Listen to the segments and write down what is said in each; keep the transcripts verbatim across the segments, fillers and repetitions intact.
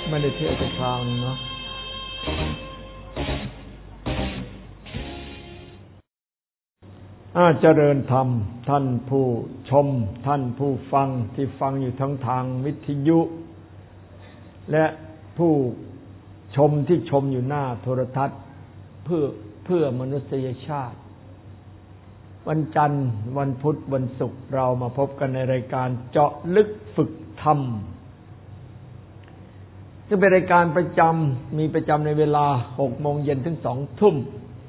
ไม่ได้เที่ยวจะคราวนึงเนาะเจริญธรรมท่านผู้ชมท่านผู้ฟังที่ฟังอยู่ทั้งทางวิทยุและผู้ชมที่ชมอยู่หน้าโทรทัศน์เพื่อเพื่อมนุษยชาติวันจันทร์วันพุธวันศุกร์เรามาพบกันในรายการเจาะลึกฝึกธรรมซึ่งเป็นรายการประจำมีประจำในเวลาหกโมงเย็นถึงสองทุ่ม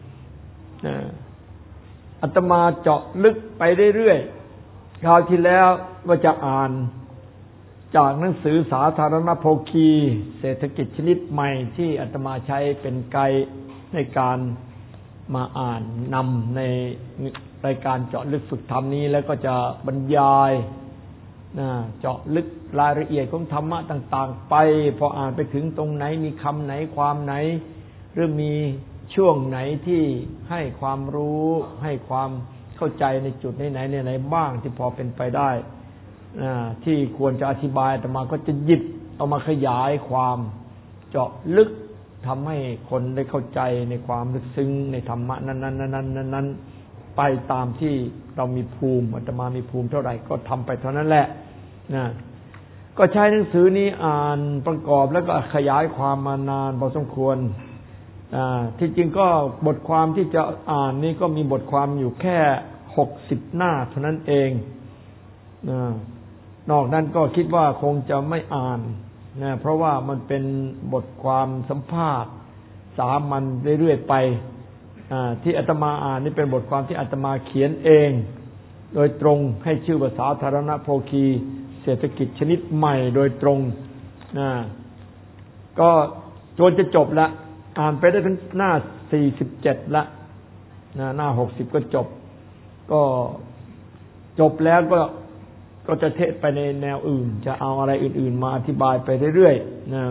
อาตมาเจาะลึกไปเรื่อยๆคราวที่แล้วว่าจะอ่านจากหนังสือสาธารณโภคีเศรษฐกิจชนิดใหม่ที่อาตมาใช้เป็นไกด์ในการมาอ่านนำในรายการเจาะลึกฝึกธรรมนี้แล้วก็จะบรรยายเจาะลึกรายละเอียดของธรรมะต่างๆไปพออ่านไปถึงตรงไหนมีคำไหนความไหนหรือมีช่วงไหนที่ให้ความรู้ให้ความเข้าใจในจุดไหนๆในไหนบ้างที่พอเป็นไปได้ที่ควรจะอธิบายอาตมาก็จะหยิบเอามาขยายความเจาะลึกทำให้คนได้เข้าใจในความลึกซึ้งในธรรมะนั้นๆๆๆไปตามที่เรามีภูมิอาตมามีภูมิเท่าไหร่ก็ทำไปเท่านั้นแหละนะก็ใช้หนังสือนี้อ่านประกอบแล้วก็ขยายความมานานพอสมควรที่จริงก็บทความที่จะอ่านนี่ก็มีบทความอยู่แค่หกสิบหน้าเท่านั้นเองนอกนั้นก็คิดว่าคงจะไม่อ่านนะเพราะว่ามันเป็นบทความสัมภาษณ์สามัญเรื่อยๆไปที่อาตมาอ่านนี่เป็นบทความที่อาตมาเขียนเองโดยตรงให้ชื่อว่าสาธารณโภคีเศรษฐกิจชนิดใหม่โดยตรงนะก็จนจะจบละอ่านไปได้ถึงหน้าสี่สิบเจ็ดละนะหน้าหกสิบก็จบก็จบแล้วก็ก็จะเทศไปในแนวอื่นจะเอาอะไรอื่นๆมาอธิบายไปเรื่อยๆนะ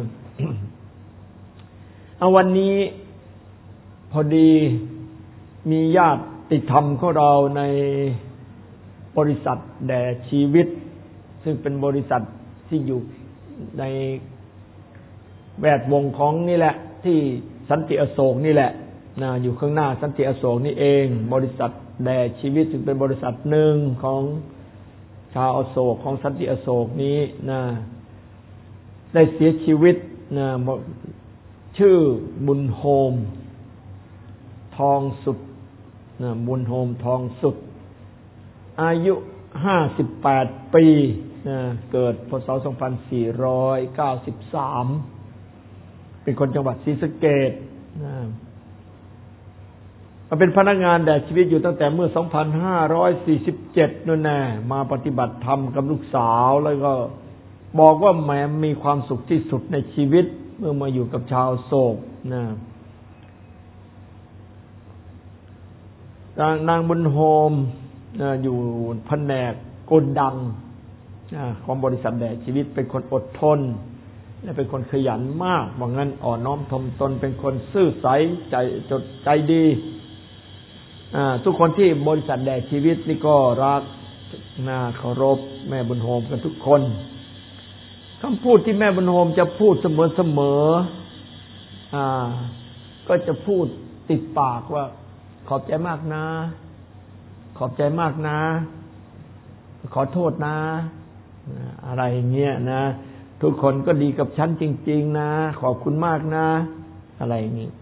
เอาวันนี้พอดีมีญาติธรรมของเราในบริษัทแด่ชีวิตซึ่งเป็นบริษัทที่อยู่ในแวดวงของนี่แหละที่สันติอโศกนี่แหละนะอยู่ข้างหน้าสันติอโศกนี่เองบริษัทแด่ชีวิตซึ่งเป็นบริษัทหนึ่งของชาวอโศกของสันติอโศกนี้นะได้เสียชีวิตนะชื่อบุญโฮมทองสุดนะบุญโฮมทองสุดอายุห้าสิบแปดปีนะเกิดพ.ศ. สองพันสี่ร้อยเก้าสิบสามเป็นคนจังหวัดศรีสะเกษนะมาเป็นพนักงานแด่ชีวิตอยู่ตั้งแต่เมื่อสองพันห้าร้อยสี่สิบเจ็ดนั่นแน่มาปฏิบัติธรรมกับลูกสาวแล้วก็บอกว่าแหมมีความสุขที่สุดในชีวิตเมื่อมาอยู่กับชาวโศกนะนางบุญโฮมอยู่แผนกโกดังของบริษัทแด่ชีวิตเป็นคนอดทนและเป็นคนขยันมากว่างั้นอ่อนน้อมถ่อมตนเป็นคนซื่อใสใจจดใจดีทุกคนที่บริษัทแด่ชีวิตนี่ก็รักน่าเคารพแม่บุญโฮมกันทุกคนคำพูดที่แม่บุญโฮมจะพูดเสมอๆก็จะพูดติดปากว่าขอบใจมากนะขอบใจมากนะขอโทษนะอะไรอย่างเงี้ยนะทุกคนก็ดีกับฉันจริงๆนะขอบคุณมากนะอะไรอย่างนี้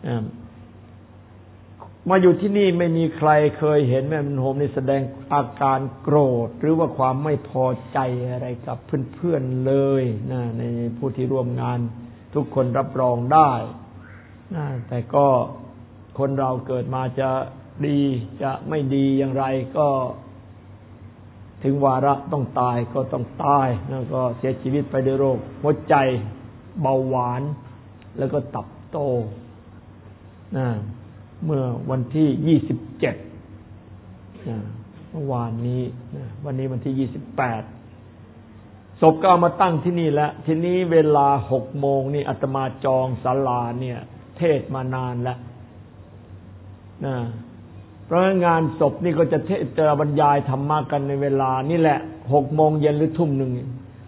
มาอยู่ที่นี่ไม่มีใครเคยเห็นแม่บุญโฮมนี่แสดงอาการโกรธหรือว่าความไม่พอใจอะไรกับเพื่อนๆเลยนะในผู้ที่ร่วมงานทุกคนรับรองได้นะแต่ก็คนเราเกิดมาจะดีจะไม่ดีอย่างไรก็ถึงวาระต้องตายก็ต้องตายแล้วก็เสียชีวิตไปด้วยโรคหัวใจเบาหวานแล้วก็ตับโตนะเมื่อวันที่ยี่สิบเจ็ดนะเมื่อวานนี้นะวันนี้วันที่ยี่สิบแปดศพก็เอามาตั้งที่นี่แล้วทีนี้เวลาหกโมงนี่อาตมาจองศาลาเนี่ยเทศมานานแล้วนะเพราะงานศพนี่ก็จะเทศจะบรรยายธรรมะกันในเวลานี่แหละหกโมงเย็นหรือทุ่มหนึ่ง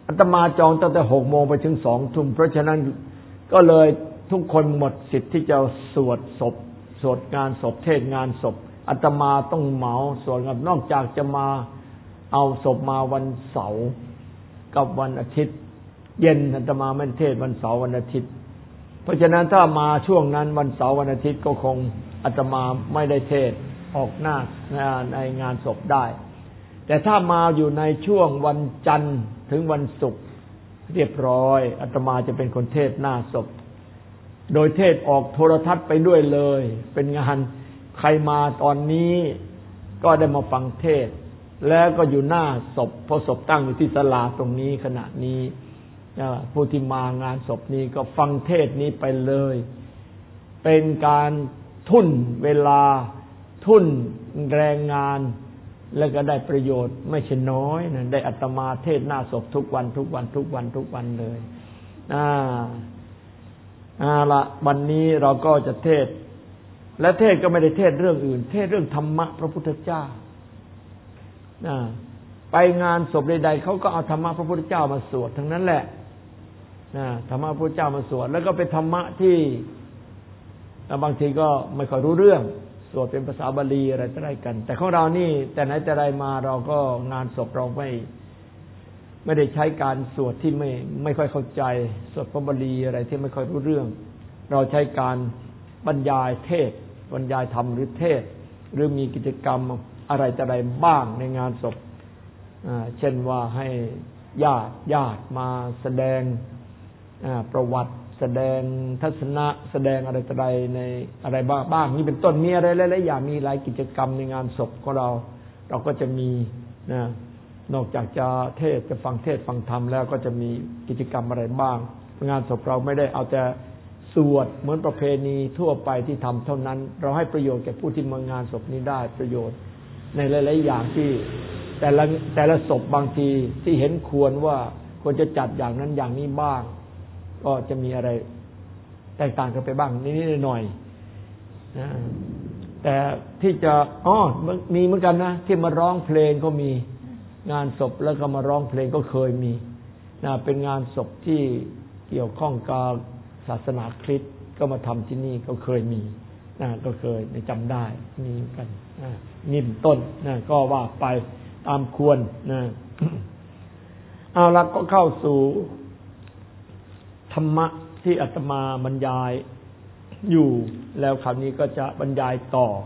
อาตมาจองตั้งแต่หกโมงไปถึงสองทุ่มเพราะฉะนั้นก็เลยทุกคนหมดสิทธิ์ที่จะสวดศพสวดงานศพเทศงานศพอาตมาต้องเหมาสวดกันนอกจากจะมาเอาศพมาวันเสาร์กับวันอาทิตย์เย็นอาตมาไม่เทศวันเสาร์วันอาทิตย์เพราะฉะนั้นถ้ามาช่วงนั้นวันเสาร์วันอาทิตย์ก็คงอาตมาไม่ได้เทศออกหน้าในงานศพได้แต่ถ้ามาอยู่ในช่วงวันจันทร์ถึงวันศุกร์เรียบร้อยอาตมาจะเป็นคนเทศหน้าศพโดยเทศออกโทรทัศน์ไปด้วยเลยเป็นงานใครมาตอนนี้ก็ได้มาฟังเทศแล้วก็อยู่หน้าศพเพราะศพตั้งอยู่ที่ศาลาตรงนี้ขณะนี้ผู้ที่มางานศพนี้ก็ฟังเทศนี้ไปเลยเป็นการทุ่นเวลาทุ่นแรงงานแล้วก็ได้ประโยชน์ไม่ใช่น้อยนะได้อาตมาเทศหน้าศพทุกวันทุกวันทุกวันทุกวันเลยอ่าอ่าละวันนี้เราก็จะเทศและเทศก็ไม่ได้เทศเรื่องอื่นเทศเรื่องธรรมะพระพุทธเจ้าอ่าไปงานศพใดๆเขาก็เอาธรรมะพระพุทธเจ้ามาสวดทั้งนั้นแหละอ่าธรรมะพระพุทธเจ้ามาสวดแล้วก็เป็นธรรมะที่บางทีก็ไม่ค่อยรู้เรื่องสวดเป็นภาษาบาลีอะไรต่ออะไรกันแต่ของเรานี่แต่ไหนแต่ไรมาเราก็งานศพเราไม่ไม่ได้ใช้การสวดที่ไม่ไม่ค่อยเข้าใจสวดพระบาลีอะไรที่ไม่ค่อยรู้เรื่องเราใช้การบรรยายเทศบรรยายธรรมหรือเทศหรือมีกิจกรรมอะไรต่ออะไรบ้างในงานศพเช่นว่าให้ญาติญาติมาแสดงประวัติแสดงทัศนะแสดงอะไรต่ออะไรในอะไรบ้างบ้างนี่เป็นต้นมีอะไรหลายๆอย่างมีหลายกิจกรรมในงานศพของเราเราก็จะมีนะนอกจากจะเทศจะฟังเทศฟังธรรมแล้วก็จะมีกิจกรรมอะไรบ้างงานศพเราไม่ได้เอาแต่สวดเหมือนประเพณีทั่วไปที่ทำเท่านั้นเราให้ประโยชน์แก่ผู้ที่มางานศพนี้ได้ประโยชน์ในหลายๆอย่างที่แต่ละแต่ละศพบางทีที่เห็นควรว่าควรจะจัดอย่างนั้นอย่างนี้บ้างก็จะมีอะไรแตกต่างกันไปบ้างนิดๆหน่อยๆนะแต่ที่จะอ๋อมีเหมือนกันนะที่มาร้องเพลงก็มีงานศพแล้วก็มาร้องเพลงก็เคยมีนะเป็นงานศพที่เกี่ยวข้องกับศาสนาคริสต์ก็มาทำที่นี่ก็เคยมีนะก็เคยจำได้มีกันนะนิ่มต้นนะก็ว่าไปตามควรนะเอาละก็เข้าสู่ธรรมะที่อาตมาบรรยายอยู่แล้วคราวนี้ก็จะบรรยายต่อ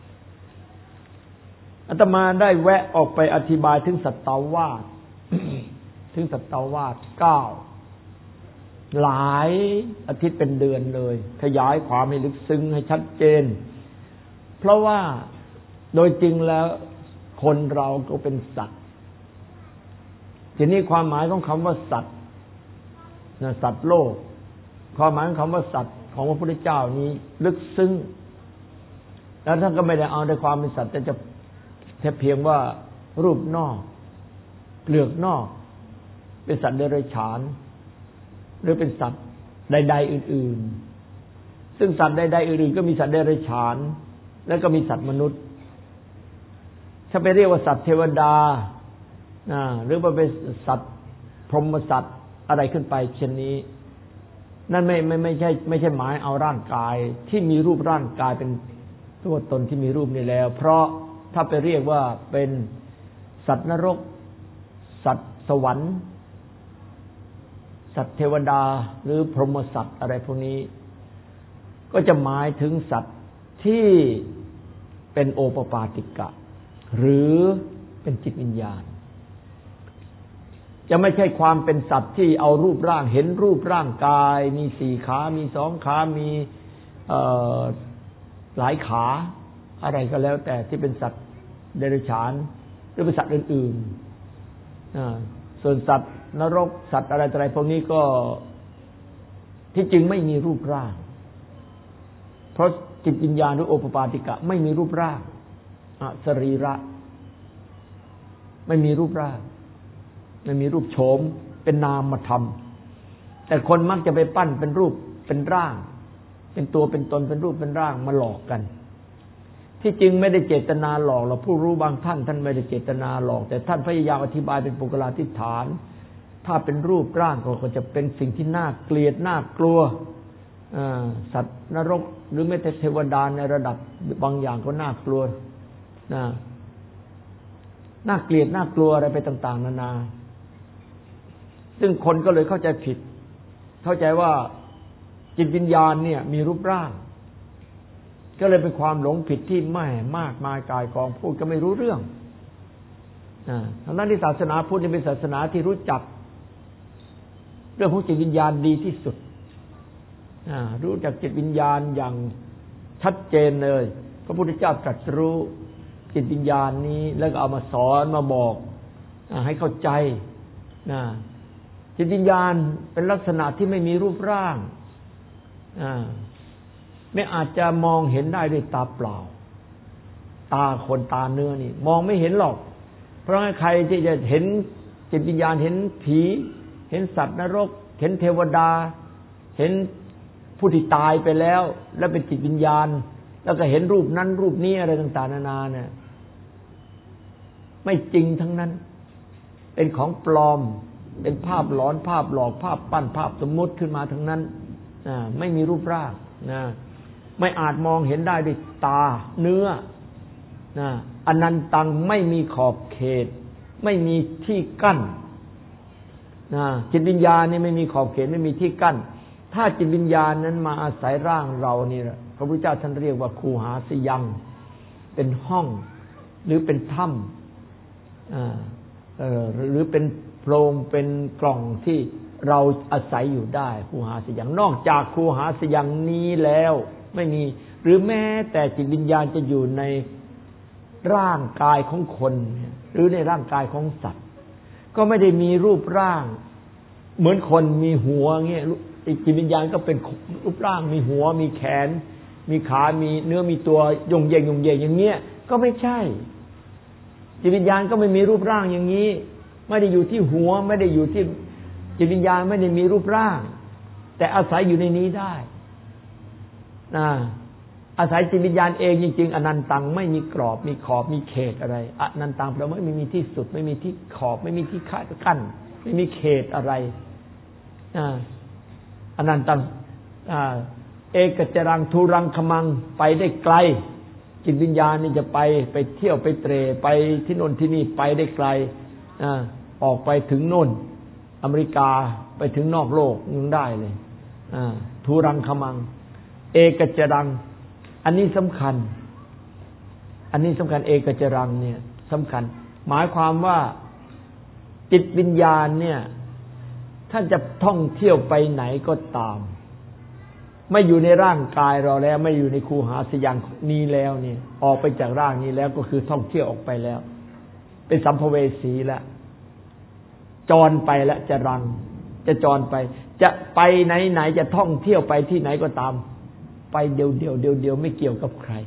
อาตมาได้แวะออกไปอธิบายถึงสัตตวาส ถึงสัตตวาสเก้าหลายอาทิตย์เป็นเดือนเลยขยายความให้ลึกซึ้งให้ชัดเจนเพราะว่าโดยจริงแล้วคนเราก็เป็นสัตว์ทีนี้ความหมายของคำว่าสัตว์นะสัตว์โลกความหมายของคำว่าสัตว์ของพระพุทธเจ้านี้ลึกซึ้งแล้วท่านก็ไม่ได้เอาในความเป็นสัตว์แต่จะแค่เพียงว่ารูปนอกเปลือกนอกเป็นสัตว์เดรัจฉานหรือเป็นสัตว์ใดๆอื่นๆซึ่งสัตว์ใดๆอื่นๆก็มีสัตว์เดรัจฉานแล้วก็มีสัตว์มนุษย์ถ้าไปเรียกว่าสัตว์เทวดาหรือว่าเป็นสัตว์พรหมสัตว์อะไรขึ้นไปเช่นนี้นั่นไม่ไม่ไม่ใช่ไม่ใช่หมายเอาร่างกายที่มีรูปร่างกายเป็นตัวตนที่มีรูปนี้แล้วเพราะถ้าไปเรียกว่าเป็นสัตว์นรกสัตว์สวรรค์สัตว์เทวดาหรือพรหมสัตว์อะไรพวกนี้ก็จะหมายถึงสัตว์ที่เป็นโอปปาติกะหรือเป็นจิตวิญญาณจะไม่ใช่ความเป็นสัตว์ที่เอารูปร่างเห็นรูปร่างกายมีสี่ขามีสองขามีหลายขาอะไรก็แล้วแต่ที่เป็นสัตว์เดรัจฉานหรือเป็นสัตว์อื่นๆส่วนสัตว์นรกสัตว์อะไรต่ออะไรพวกนี้ก็ที่จริงไม่มีรูปร่างเพราะจิตวิญญาณหรือโอปปาติกะไม่มีรูปร่างอสรีระไม่มีรูปร่างไม่มีรูปโฉมเป็นนามธรรมแต่คนมักจะไปปั้นเป็นรูปเป็นร่างเป็นตัวเป็นตนเป็นรูปเป็นร่างมาหลอกกันที่จริงไม่ได้เจตนาหลอกเราผู้รู้บางท่านท่านไม่ได้เจตนาหลอกแต่ท่านพยายามอธิบายเป็นปุกลาธิฐานถ้าเป็นรูปร่างก็จะเป็นสิ่งที่น่าเกลียดน่ากลัวสัตว์นรกหรือแม้แต่เทวดาในระดับบางอย่างก็น่ากลัวนะน่าเกลียดน่ากลัวอะไรไปต่างๆนานาซึ่งคนก็เลยเข้าใจผิดเข้าใจว่าจิตวิญญาณเนี่ยมีรูปร่างก็เลยเป็นความหลงผิดที่ไม่มากมายกายกองพูดก็ไม่รู้เรื่องทางด้านที่ศาสนาพุทธเป็นศาสนาที่รู้จักเรื่องของจิตวิญญาณดีที่สุดรู้จักจิตวิญญาณอย่างชัดเจนเลยพระพุทธเจ้าตรัสรู้จิตวิญญาณนี้แล้วก็เอามาสอนมาบอกให้เข้าใจจิตวิญญาณเป็นลักษณะที่ไม่มีรูปร่างไม่อาจจะมองเห็นได้ด้วยตาเปล่าตาคนตาเนื้อนี่มองไม่เห็นหรอกเพราะใครที่จะเห็นจิตวิญญาณเห็นผีเห็นสัตว์นรกเห็นเทวดาเห็นผู้ที่ตายไปแล้วแล้วเป็นจิตวิญญาณแล้วก็เห็นรูปนั้นรูปนี้อะไรต่างๆนานาเนี่ยไม่จริงทั้งนั้นเป็นของปลอมเป็นภาพหลอนภาพหลอกภาพปั้นภาพสมมุติขึ้นมาทั้งนั้นไม่มีรูปร่างนะไม่อาจมองเห็นได้ด้วยตาเนื้อนะอนันตังไม่มีขอบเขตไม่มีที่กั้นนะจิตวิญญาณนี่ไม่มีขอบเขตไม่มีที่กั้นถ้าจิตวิญญาณนั้นมาอาศัยร่างเรานี่แหละพระพุทธเจ้าท่านเรียกว่าคูหาสยังเป็นห้องหรือเป็นถ้ำอ่าเอ่อหรือเป็นโพรงเป็นกล่องที่เราอาศัยอยู่ได้คูหาสยังนอกจากคูหาสยังนี้แล้วไม่มีหรือแม้แต่จิตวิญญาณจะอยู่ในร่างกายของคนหรือในร่างกายของสัตว์ก็ไม่ได้มีรูปร่างเหมือนคนมีหัวเงี้ยจิตวิญญาณก็เป็นรูปร่างมีหัวมีแขนมีขามีเนื้อมีตัวยงเยงยงเยงอย่างเงี้ยก็ไม่ใช่จิตวิญญาณก็ไม่มีรูปร่างอย่างนี้ไม่ได้อยู่ที่หัวไม่ได้อยู่ที่จิตวิญญาณไม่ได้มีรูปร่างแต่อาศัยอยู่ในนี้ได้นะอาศัยจิตวิญญาณเองจริงๆอนันตังไม่มีกรอบมีขอบมีเขตอะไรอนันตังแปลว่าไม่มีที่สุดไม่มีที่ขอบไม่มีที่กั้นไม่มีเขตอะไรอนันตังเอกจรังทุรังคมังไปได้ไกลจิตวิญญาณนี่จะไปไปเที่ยวไปเตร่ไปที่โน่นที่นี่ไปได้ไกลออกไปถึงโน่นอเมริกาไปถึงนอกโลกยังได้เลยทุรังคมังเอกจรังอันนี้สำคัญอันนี้สำคัญเอกจรังเนี่ยสำคัญหมายความว่าจิตวิญญาณเนี่ยท่านจะท่องเที่ยวไปไหนก็ตามไม่อยู่ในร่างกายเราแล้วไม่อยู่ในคูหาสยังนี้แล้วเนี่ยออกไปจากร่างนี้แล้วก็คือท่องเที่ยวออกไปแล้วเป็นสัมภเวสีแล้วจรไปแล้วจะรังจะจรไปจะไปไหนไหนจะท่องเที่ยวไปที่ไหนก็ตามไปเดียวเดียวเดียวเดียวไม่เกี่ยวกับใคร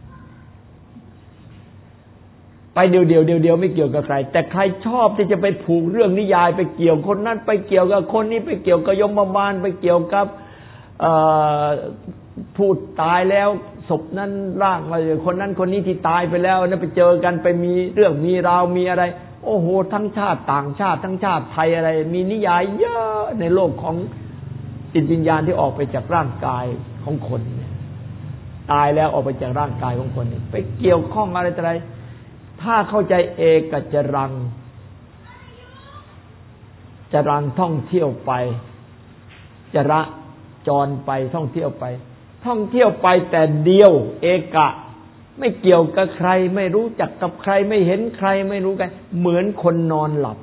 ไปเดียวเดียวเดียวเดียวไม่เกี่ยวกับใครแต่ใครชอบที่จะไปผูกเรื่องนิยายไปเกี่ยวคนนั้นไปเกี่ยวกับคนนี้ไปเกี่ยวกับยมบาลไปเกี่ยวกับผู้ตายแล้วศพนั้นร่างมาคนนั้นคนนี้ที่ตายไปแล้วนั้นไปเจอกันไปมีเรื่องมีราวมีอะไรโอ้โหทั้งชาติต่างชาติทั้งชาติไทยอะไรมีนิยายเยอะในโลกของจิตวิญญาณที่ออกไปจากร่างกายของคนเนี่ยตายแล้วออกไปจากร่างกายของคนนี่ไปเกี่ยวข้องอะไรต่ออะไรถ้าเข้าใจเอกจรังจรังท่องเที่ยวไปจระจรไปท่องเที่ยวไปท่องเที่ยวไปแต่เดียวเอกะไม่เกี่ยวกับใครไม่รู้จักกับใครไม่เห็นใครไม่รู้กันเหมือนคนนอนหลับ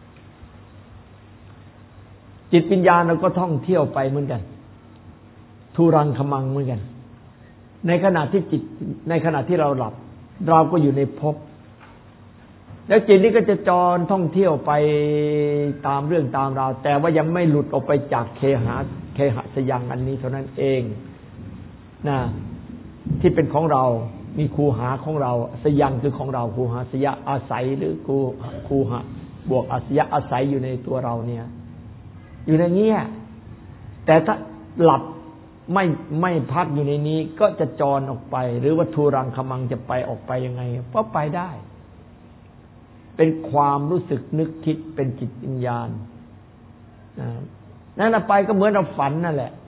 จิตวิญญาณเราก็ท่องเที่ยวไปเหมือนกันทุรังคมังเหมือนกันในขณะที่จิตในขณะที่เราหลับเราก็อยู่ในภพแล้วจิตนี้ก็จะจรท่องเที่ยวไปตามเรื่องตามราวแต่ว่ายังไม่หลุดออกไปจากเคหะเคหะสยังอันนี้เท่านั้นเองนะที่เป็นของเรามีคูหาของเราสยังคือของเราคูหาสยะอาศัยหรือคูคูหะบวกอาสยะอาศัยอยู่ในตัวเราเนี่ยอยู่ในเงี้ยแต่ถ้าหลับไม่ไม่พักอยู่ในนี้ก็จะจรออกไปหรือว่าทุรังคมังจะไปออกไปยังไงก็ไปได้เป็นความรู้สึกนึกคิดเป็นจิตวิญญาณนั่นไปก็เหมือนเราฝันนั่นแหละ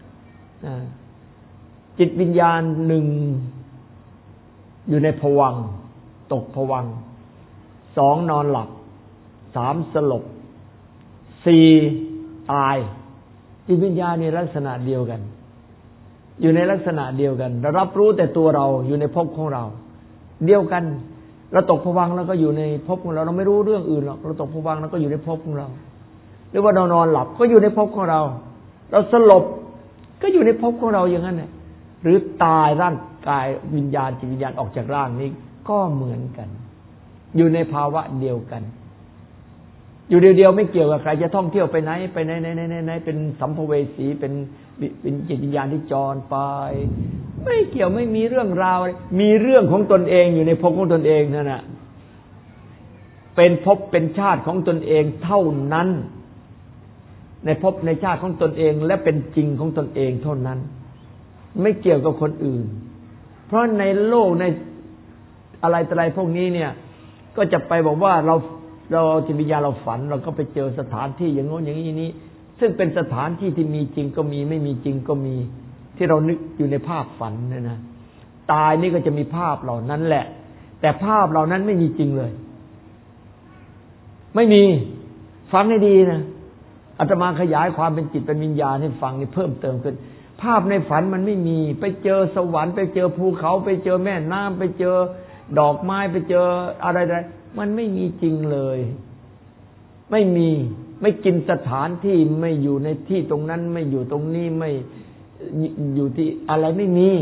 จิตวิญญาณหนึ่งอยู่ในภวังค์ตกภวังค์สองนอนหลับสามสลบสี่ตายจิตวิญญาณในลักษณะเดียวกันอยู่ในลักษณะเดียวกันเรารับรู้แต่ตัวเราอยู่ในภพของเราเดียวกันเราตกภวังค์แล้วก็อยู่ในภพของเราเราไม่รู้เรื่องอื่นหรอกเราตกภวังค์แล้วก็อยู่ในภพของเราหรือว่าเรานอนหลับก็อยู่ในภพของเราเราสลบก็อยู่ในภพของเราอย่างนั้นแหละหรือตายร่างกายวิญญาณจิตวิญญาณออกจากร่างนี้ก็เหมือนกันอยู่ในภาวะเดียวกันอยู่เดียวๆไม่เกี่ยวกับใครจะท่องเที่ยวไปไหนไปไหนไหนไหนไหนเป็นสัมภเวสีเป็นเป็นจิตวิญญาณที่จรไปไม่เกี่ยวไม่มีเรื่องราวมีเรื่องของตนเองอยู่ในภพของตนเองนั่นน่ะเป็นภพเป็นชาติของตนเองเท่านั้นในภพในชาติของตนเองและเป็นจริงของตนเองเท่านั้นไม่เกี่ยวกับคนอื่นเพราะในโลกในอะไรต่ออะไรพวกนี้เนี่ยก็จะไปบอกว่าเราเราจิตวิญญาณเราฝันเราก็ไปเจอสถานที่อย่างโน้นอย่างนี้นี้ซึ่งเป็นสถานที่ที่มีจริงก็มีไม่มีจริงก็มีที่เรานึกอยู่ในภาพฝันเนี่ยนะตายนี่ก็จะมีภาพเหล่านั้นแหละแต่ภาพเหล่านั้นไม่มีจริงเลยไม่มีฟังให้ดีนะอาตมาขยายความเป็นจิตเป็นวิญญาณให้ฟังนี่เพิ่มเติมขึ้นภาพในฝันมันไม่มีไปเจอสวรรค์ไปเจอภูเขาไปเจอแม่น้ำไปเจอดอกไม้ไปเจออะไรๆมันไม่มีจริงเลยไม่มีไม่กินสถานที่ไม่อยู่ในที่ตรงนั้นไม่อยู่ตรงนี้ไม่อยู่ที่อะไรไม่มี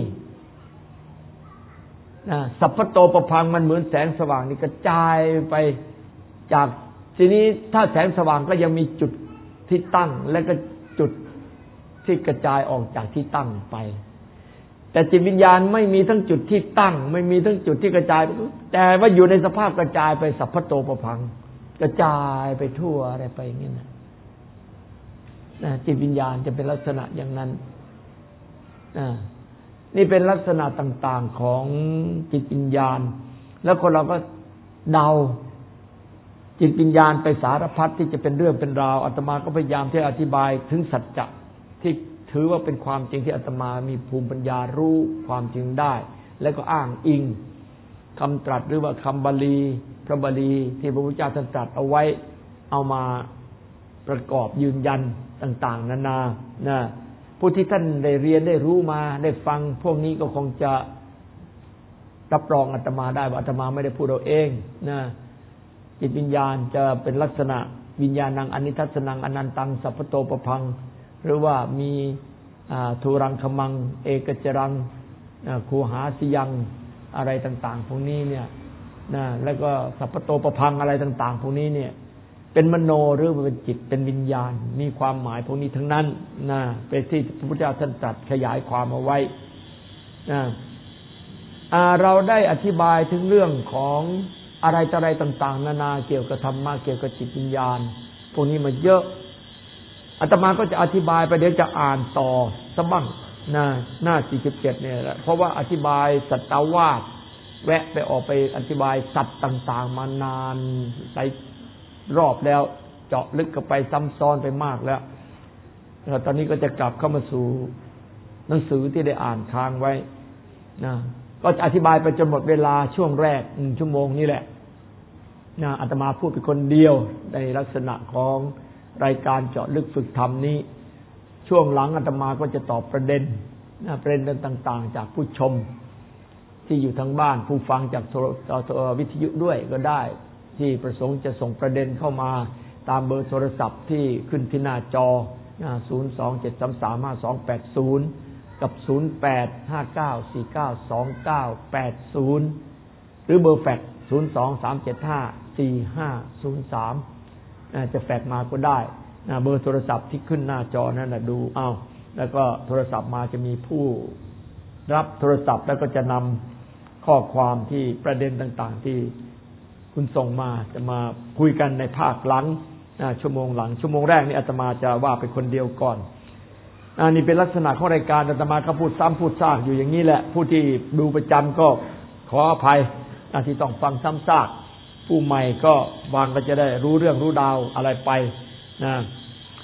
นะสัพพโตปพังมันเหมือนแสงสว่างนี่กระจายไปจากทีนี้ถ้าแสงสว่างก็ยังมีจุดที่ตั้งและก็จุดที่กระจายออกจากที่ตั้งไปแต่จิตวิญญาณไม่มีทั้งจุดที่ตั้งไม่มีทั้งจุดที่กระจายแต่ว่าอยู่ในสภาพกระจายไปสัพพโตปพังกระจายไปทั่วอะไรไปอย่างนี้นะนะจิตวิญญาณจะเป็นลักษณะอย่างนั้นนะนี่เป็นลักษณะต่างๆของจิตวิญญาณแล้วคนเราก็เดาจิตวิญญาณไปสารพัดที่จะเป็นเรื่องเป็นราวอาตมาก็พยายามที่อธิบายถึงสัจจะที่ถือว่าเป็นความจริงที่อาตมามีภูมิปัญญารู้ความจริงได้แล้วก็อ้างอิงคำตรัสหรือว่าคำบาลีพระบาลีที่พระพุทธเจ้าท่านตรัสเอาไว้เอามาประกอบยืนยันต่างๆนานานะผู้ที่ท่านได้เรียนได้รู้มาได้ฟังพวกนี้ก็คงจะรับรองอาตมาได้ว่าอาตมาไม่ได้พูดเอาเองนะจิตวิญญาณจะเป็นลักษณะวิญญาณังอนิทัสสนังอนันตังสัพพโตปพังหรือว่ามีทูรังคมังเอกจรังคูหาสิยังอะไรต่างๆพวกนี้เนี่ยนะแล้วก็สัพพโตปพังอะไรต่างๆพวกนี้เนี่ยเป็นมโนหรือเป็นจิตเป็นวิญญาณมีความหมายพวกนี้ทั้งนั้นนะเป็นที่พระพุทธเจ้าท่านตรัสขยายความเอาไว้นะเราได้อธิบายถึงเรื่องของอะไรต่ออะไรต่างๆนานาเกี่ยวกับธรรมะเกี่ยวกับจิตวิญญาณพวกนี้มาเยอะอาตมาก็จะอธิบายไปเดี๋ยวจะอ่านต่อสักบ้างนะหน้าสี่สิบเจ็ดเนี่ยเพราะว่าอธิบายสัตวาสแวะไปออกไปอธิบายสัตว์ต่างๆมานานหลายรอบแล้วเจาะลึกเข้าไปซ้ำซ้อนไปมากแล้วแล้วตอนนี้ก็จะกลับเข้ามาสู่หนังสือที่ได้อ่านค้างไว้นะก็จะอธิบายไปจนหมดเวลาช่วงแรกหนึ่งชั่วโมงนี่แหละนะอาตมาพูดเป็นคนเดียวในลักษณะของรายการเจาะลึกฝึกธรรมนี้ช่วงหลังอาตมาก็จะตอบประเด็นนะประเด็นต่างๆจากผู้ชมที่อยู่ทางบ้านผู้ฟังจากโทรวิทยุด้วยก็ได้ที่ประสงค์จะส่งประเด็นเข้ามาตามเบอร์โทรศัพท์ที่ขึ้นที่หน้าจอศูนย์ สอง เจ็ด สาม สาม ห้า สอง แปด ศูนย์กับศูนย์ แปด ห้า เก้า สี่ เก้า สอง เก้า แปด ศูนย์หรือเบอร์แฟกซ์ศูนย์ สอง สาม เจ็ด ห้า สี่ ห้า ศูนย์ สามจะแฟกซ์มาก็ได้เบอร์โทรศัพท์ที่ขึ้นหน้าจอนั่นน่ะดูเอาแล้วก็โทรศัพท์มาจะมีผู้รับโทรศัพท์แล้วก็จะนำข้อความที่ประเด็นต่างๆที่คุณส่งมาจะมาคุยกันในภาคหลังชั่วโมงหลังชั่วโมงแรกนี่อาตมาจะว่าไปคนเดียวก่อนอันนี้เป็นลักษณะของรายการอาตมาก็พูดซ้ำพูดซากอยู่อย่างนี้แหละผู้ที่ดูประจำก็ขออภัยที่ต้องฟังซ้ำซากผู้ใหม่ก็วางก็จะได้รู้เรื่องรู้ดาวอะไรไปนะ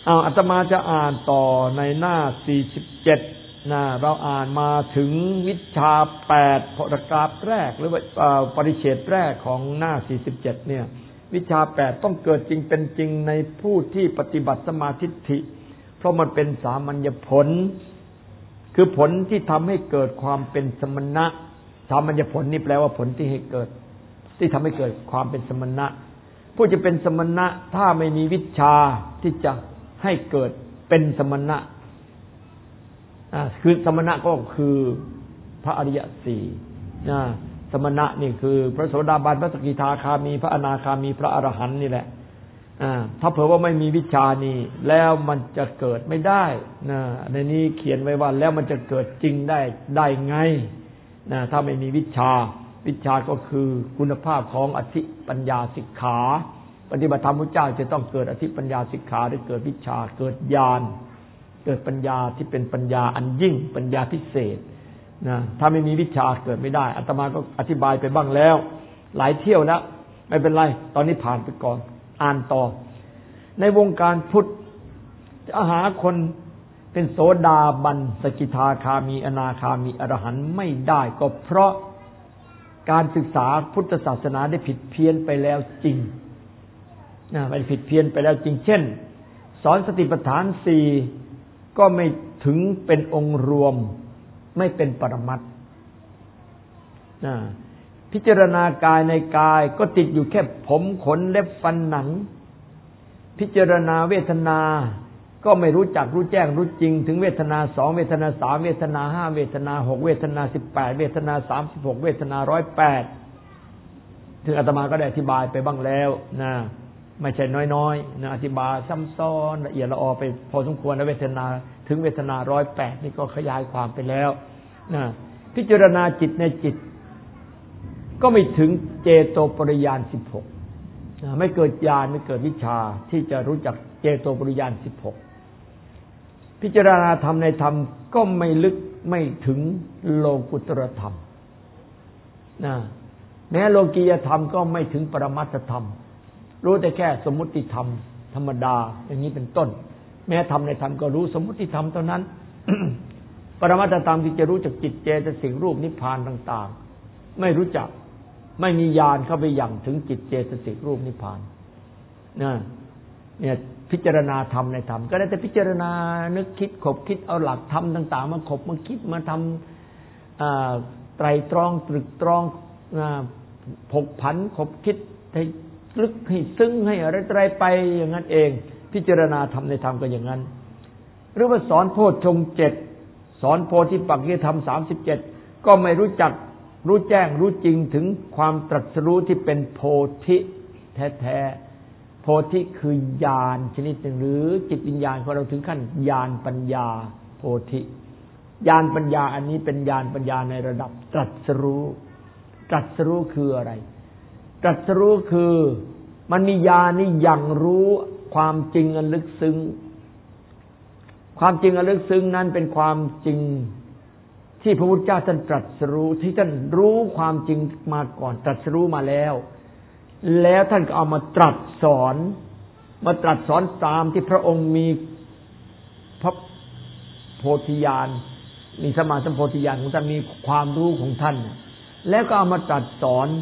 เอาอาตมาจะอ่านต่อในหน้าสี่สิบเจ็ดนะเราอ่านมาถึงวิชาแปดพรกราฟแรกหรือว่าปริเฉดแรกของหน้าสี่สิบเจ็ดเนี่ยวิชาแปดต้องเกิดจริงเป็นจริงในผู้ที่ปฏิบัติสมาธิิเพราะมันเป็นสามัญญผลคือผลที่ทำให้เกิดความเป็นสมณะสามัญญผลนี่แปลว่าผลที่ให้เกิดที่ทำให้เกิดความเป็นสมณะผู้จะเป็นสมณะถ้าไม่มีวิชาที่จะให้เกิดเป็นสมณะอ่าคือสมณะก็คือพระอริยสี่นะสมณะนี่คือพระโสดาบันพระสกิทาคามีพระอนาคามีพระอรหันต์นี่แหละอ่าถ้าเผื่อว่าไม่มีวิชานี่แล้วมันจะเกิดไม่ได้นะในนี้เขียนไว้ว่าแล้วมันจะเกิดจริงได้ได้ไงนะถ้าไม่มีวิชาวิชาก็คือคุณภาพของอธิปัญญาสิกขาปฏิบัติธรรมพระเจ้าจะต้องเกิดอธิปัญญาสิกขาหรือเกิดวิชาเกิดญาณเกิดปัญญาที่เป็นปัญญาอันยิ่งปัญญาพิเศษนะถ้าไม่มีวิชาเกิดไม่ได้อาตมาก็อธิบายไปบ้างแล้วหลายเที่ยวแล้วไม่เป็นไรตอนนี้ผ่านไปก่อนอ่านต่อในวงการพุทธจะหาคนเป็นโสดาบันสกิทาคามีอนาคามีอรหันต์ไม่ได้ก็เพราะการศึกษาพุทธศาสนาได้ผิดเพี้ยนไปแล้วจริงนะมันผิดเพี้ยนไปแล้วจริงเช่นสอนสติปัฏฐานสี่ก็ไม่ถึงเป็นองค์รวมไม่เป็นปรมัตถ์นะพิจารณากายในกายก็ติดอยู่แค่ผมขนเล็บฟันหนังพิจารณาเวทนาก็ไม่รู้จักรู้แจ้งรู้จริงถึงเวทนาสองเวทนาสามเวทนาห้าเวทนาหกเวทนาสิบแปดเวทนาสามสิบหกเวทนาร้อยแปดถึงอาตมาก็ได้อธิบายไปบ้างแล้วนะไม่ใช่น้อยๆนะอธิบายซ้ำซ้อนละเอียดละออไปพอสมควรนะเวทนาถึงเวทนาร้อยแปดนี่ก็ขยายความไปแล้วนะพิจารณาจิตในจิตก็ไม่ถึงเจโตปริญาณสิบหกไม่เกิดญาณไม่เกิดวิชาที่จะรู้จักเจโตปริญาณสิบหกพิจารณาธรรมในธรรมก็ไม่ลึกไม่ถึงโลกุตตรธรรมนะแม้โลกียธรรมก็ไม่ถึงปรมัตถธรรมรู้แต่แค่สมมุติธรรมธรรมดาอย่างนี้เป็นต้นแม้ธรรมในธรรมก็รู้สมมุติธรรมเท่านั้น ปรมัตถธรรมที่จะรู้จักจิตเจตสิกรูปนิพพานต่างๆไม่รู้จักไม่มีญาณเข้าไปยังถึงจิตเจตสิกรูปนิพพานนะเนี่ยพิจารณาธรรมในธรรมก็ได้แต่พิจารณานึกคิดขบคิดเอาหลักธรรมต่างๆมาขบมาคิดมาทำไตรตรองตรึกตรองผกผันขบคิดให้ลึกให้ซึ้งให้อะไรๆไปอย่างนั้นเองพิจารณาธรรมในธรรมก็อย่างนั้นหรือว่าสอนโพชฌงค์เจ็ดสอนโพธิปักขิยธรรมสามสิบเจ็ดก็ไม่รู้จักรู้แจ้งรู้จริงถึงความตรัสรู้ที่เป็นโพธิแท้ๆโพธิคือญาณชนิดหนึ่งหรือจิตวิญญาณของเราถึงขั้นญาณปัญญาโพธิญาณปัญญาอันนี้เป็นญาณปัญญาในระดับตรัสรู้ตรัสรู้คืออะไรตรัสรู้คือมันมีญาณนี่ยังรู้ความจริงอันลึกซึ้งความจริงอันลึกซึ้งนั้นเป็นความจริงที่พระพุทธเจ้าท่านตรัสรู้ที่ท่านรู้ความจริงมาก่อนตรัสรู้มาแล้วแล้วท่านก็เอามาตรัสสอนมาตรัสสอนตามที่พระองค์มีพระโพธิญาณมีสมาสัมโพธิญาณของท่านมีความรู้ของท่านแล้วก็เอามาตรัสสอน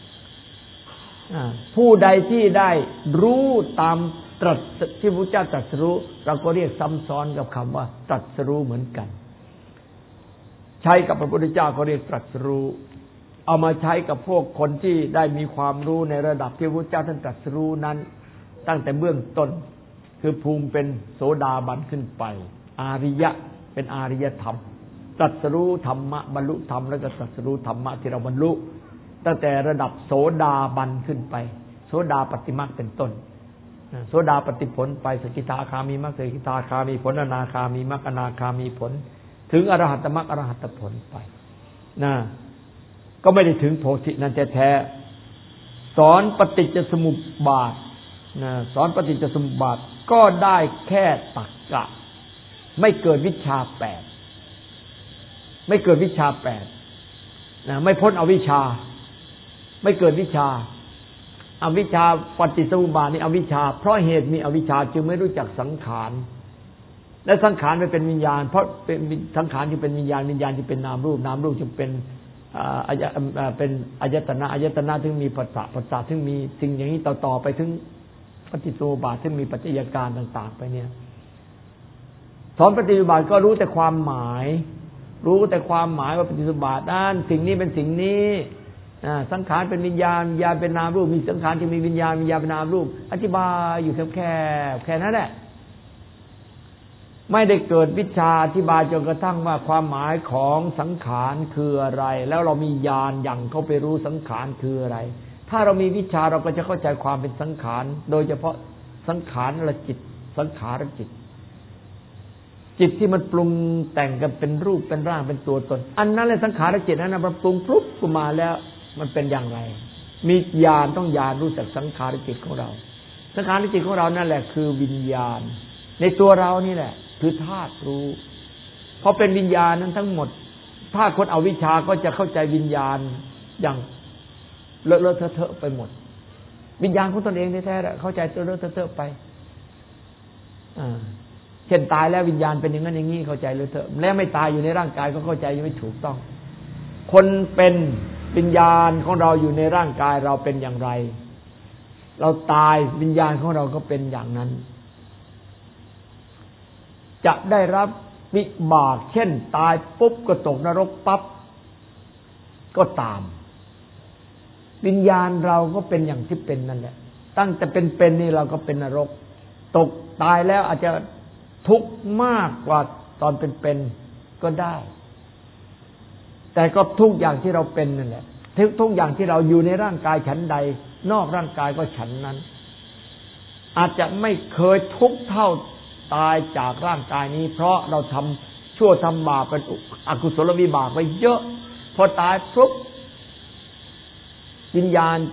ผู้ใดที่ได้รู้ตามตรัสที่พระพุทธเจ้าตรัสรู้เราก็เรียกซ้ำซ้อนกับคำว่าตรัสรู้เหมือนกันใช้กับพระพุทธเจ้าก็เรียกตรัสรู้เอามาใช้กับพวกคนที่ได้มีความรู้ในระดับที่พระพุทธเจ้าท่านตรัสรู้นั้นตั้งแต่เบื้องต้นคือภูมิเป็นโสดาบันขึ้นไปอาริยะเป็นอาริยธรรมตรัสรู้ธรรมะบรรลุธรรมแล้วก็ตรัสรู้ธรรมะที่เราบรรลุตั้งแต่ระดับโสดาบันขึ้นไปโสดาปัตติมรรคเป็นต้นโสดาปัตติผลไปสกิทาคามีมรรคสกิทาคามีผลอนาคามีมรรคอนาคามีผลถึงอรหัตมรรคอรหัตผลไปนะก็ไม่ได้ถึงโพธินั้นแท้ๆสอนปฏิจจสมุปบาทนะสอนปฏิจจสมุปบาทก็ได้แค่ตรรกะไม่เกิดวิชาแปดไม่เกิดวิชาแปดนะไม่พ้นอวิชชาไม่เกิดวิชาอวิชชาปฏิสมุปบาทนี่อวิชชาเพราะเหตุมีอวิชชาจึงไม่รู้จักสังขารและสังขารไม่เป็นวิญญาณเพราะเป็นสังขารที่เป็นวิญญาณวิญญาณที่เป็นนามรูปนามรูปจึงเป็นอายะเป็นอายตนะอายตนะถึงมีปัสสะปัสสะถึงมีสิ่งอย่างนี้ต่อๆไปถึงปฏิสมุปบาทที่มีปัจจัยการต่างๆไปเนี่ยสอนปฏิสมุปบาทก็รู้แต่ความหมายรู้แต่ความหมายว่าปฏิสมุปบาทนั้นสิ่งนี้เป็นสิ่งนี้สังขารเป็นวิญญาณวิญญาณเป็นนามรูปมีสังขารที่มีวิญญาณวิญญาณเป็นนามรูปอธิบายอยู่แค่แค่แค่นั้นแหละไม่ได้เกิดวิชาอธิบายจนกระทั่งว่าความหมายของสังขารคืออะไรแล้วเรามีญาณอย่างเข้าไปรู้สังขารคืออะไรถ้าเรามีวิชาเราก็จะเข้าใจความเป็นสังขารโดยเฉพาะสังขารละจิตสังขารจิตจิตที่มันปรุงแต่งกันเป็นรูปเป็นร่างเป็นตัวตนอันนั้นแหละสังขารจิตนั้นมันปรุงปุ๊บขึ้นมาแล้วมันเป็นอย่างไรมีญาณต้องญาณรู้จักสังขารจิตของเราสังขารจิตของเรานั่นแหละคือวิญญาณในตัวเรานี่แหละคือธาตุรู้เพราะเป็นวิญญาณนั้นทั้งหมดถ้าคนเอาวิชาก็จะเข้าใจวิญญาณอย่างเลอะเลอะเทอะเทอะไปหมดวิญญาณของตนเองแท้ๆเข้าใจเลอะเลอะเทอะเทอะไปอ่าเช่นตายแล้ววิญญาณเป็นอย่างนั้นอย่างนี้เข้าใจเลอะเทอะแล้วไม่ตายอยู่ในร่างกายก็เข้าใจยังไม่ถูกต้องคนเป็นวิญญาณของเราอยู่ในร่างกายเราเป็นอย่างไรเราตายวิญญาณของเราก็เป็นอย่างนั้นจะได้รับวิบากเช่นตายปุ๊บก็ตกนรกปั๊บก็ตามวิญญาณเราก็เป็นอย่างที่เป็นนั่นแหละตั้งแต่เป็นๆนี่เราก็เป็นนรกตกตายแล้วอาจจะทุกข์มากกว่าตอนเป็นๆก็ได้แต่ก็ทุกอย่างที่เราเป็นนั่นแหละทุกทุกอย่างที่เราอยู่ในร่างกายฉันใดนอกร่างกายก็ฉันนั้นอาจจะไม่เคยทุกข์เท่าตายจากร่างกายนี้เพราะเราทำชั่วทำบาปเป็นอกุศลวิบากไปเยอะพอตายปุ๊บวิญญาณ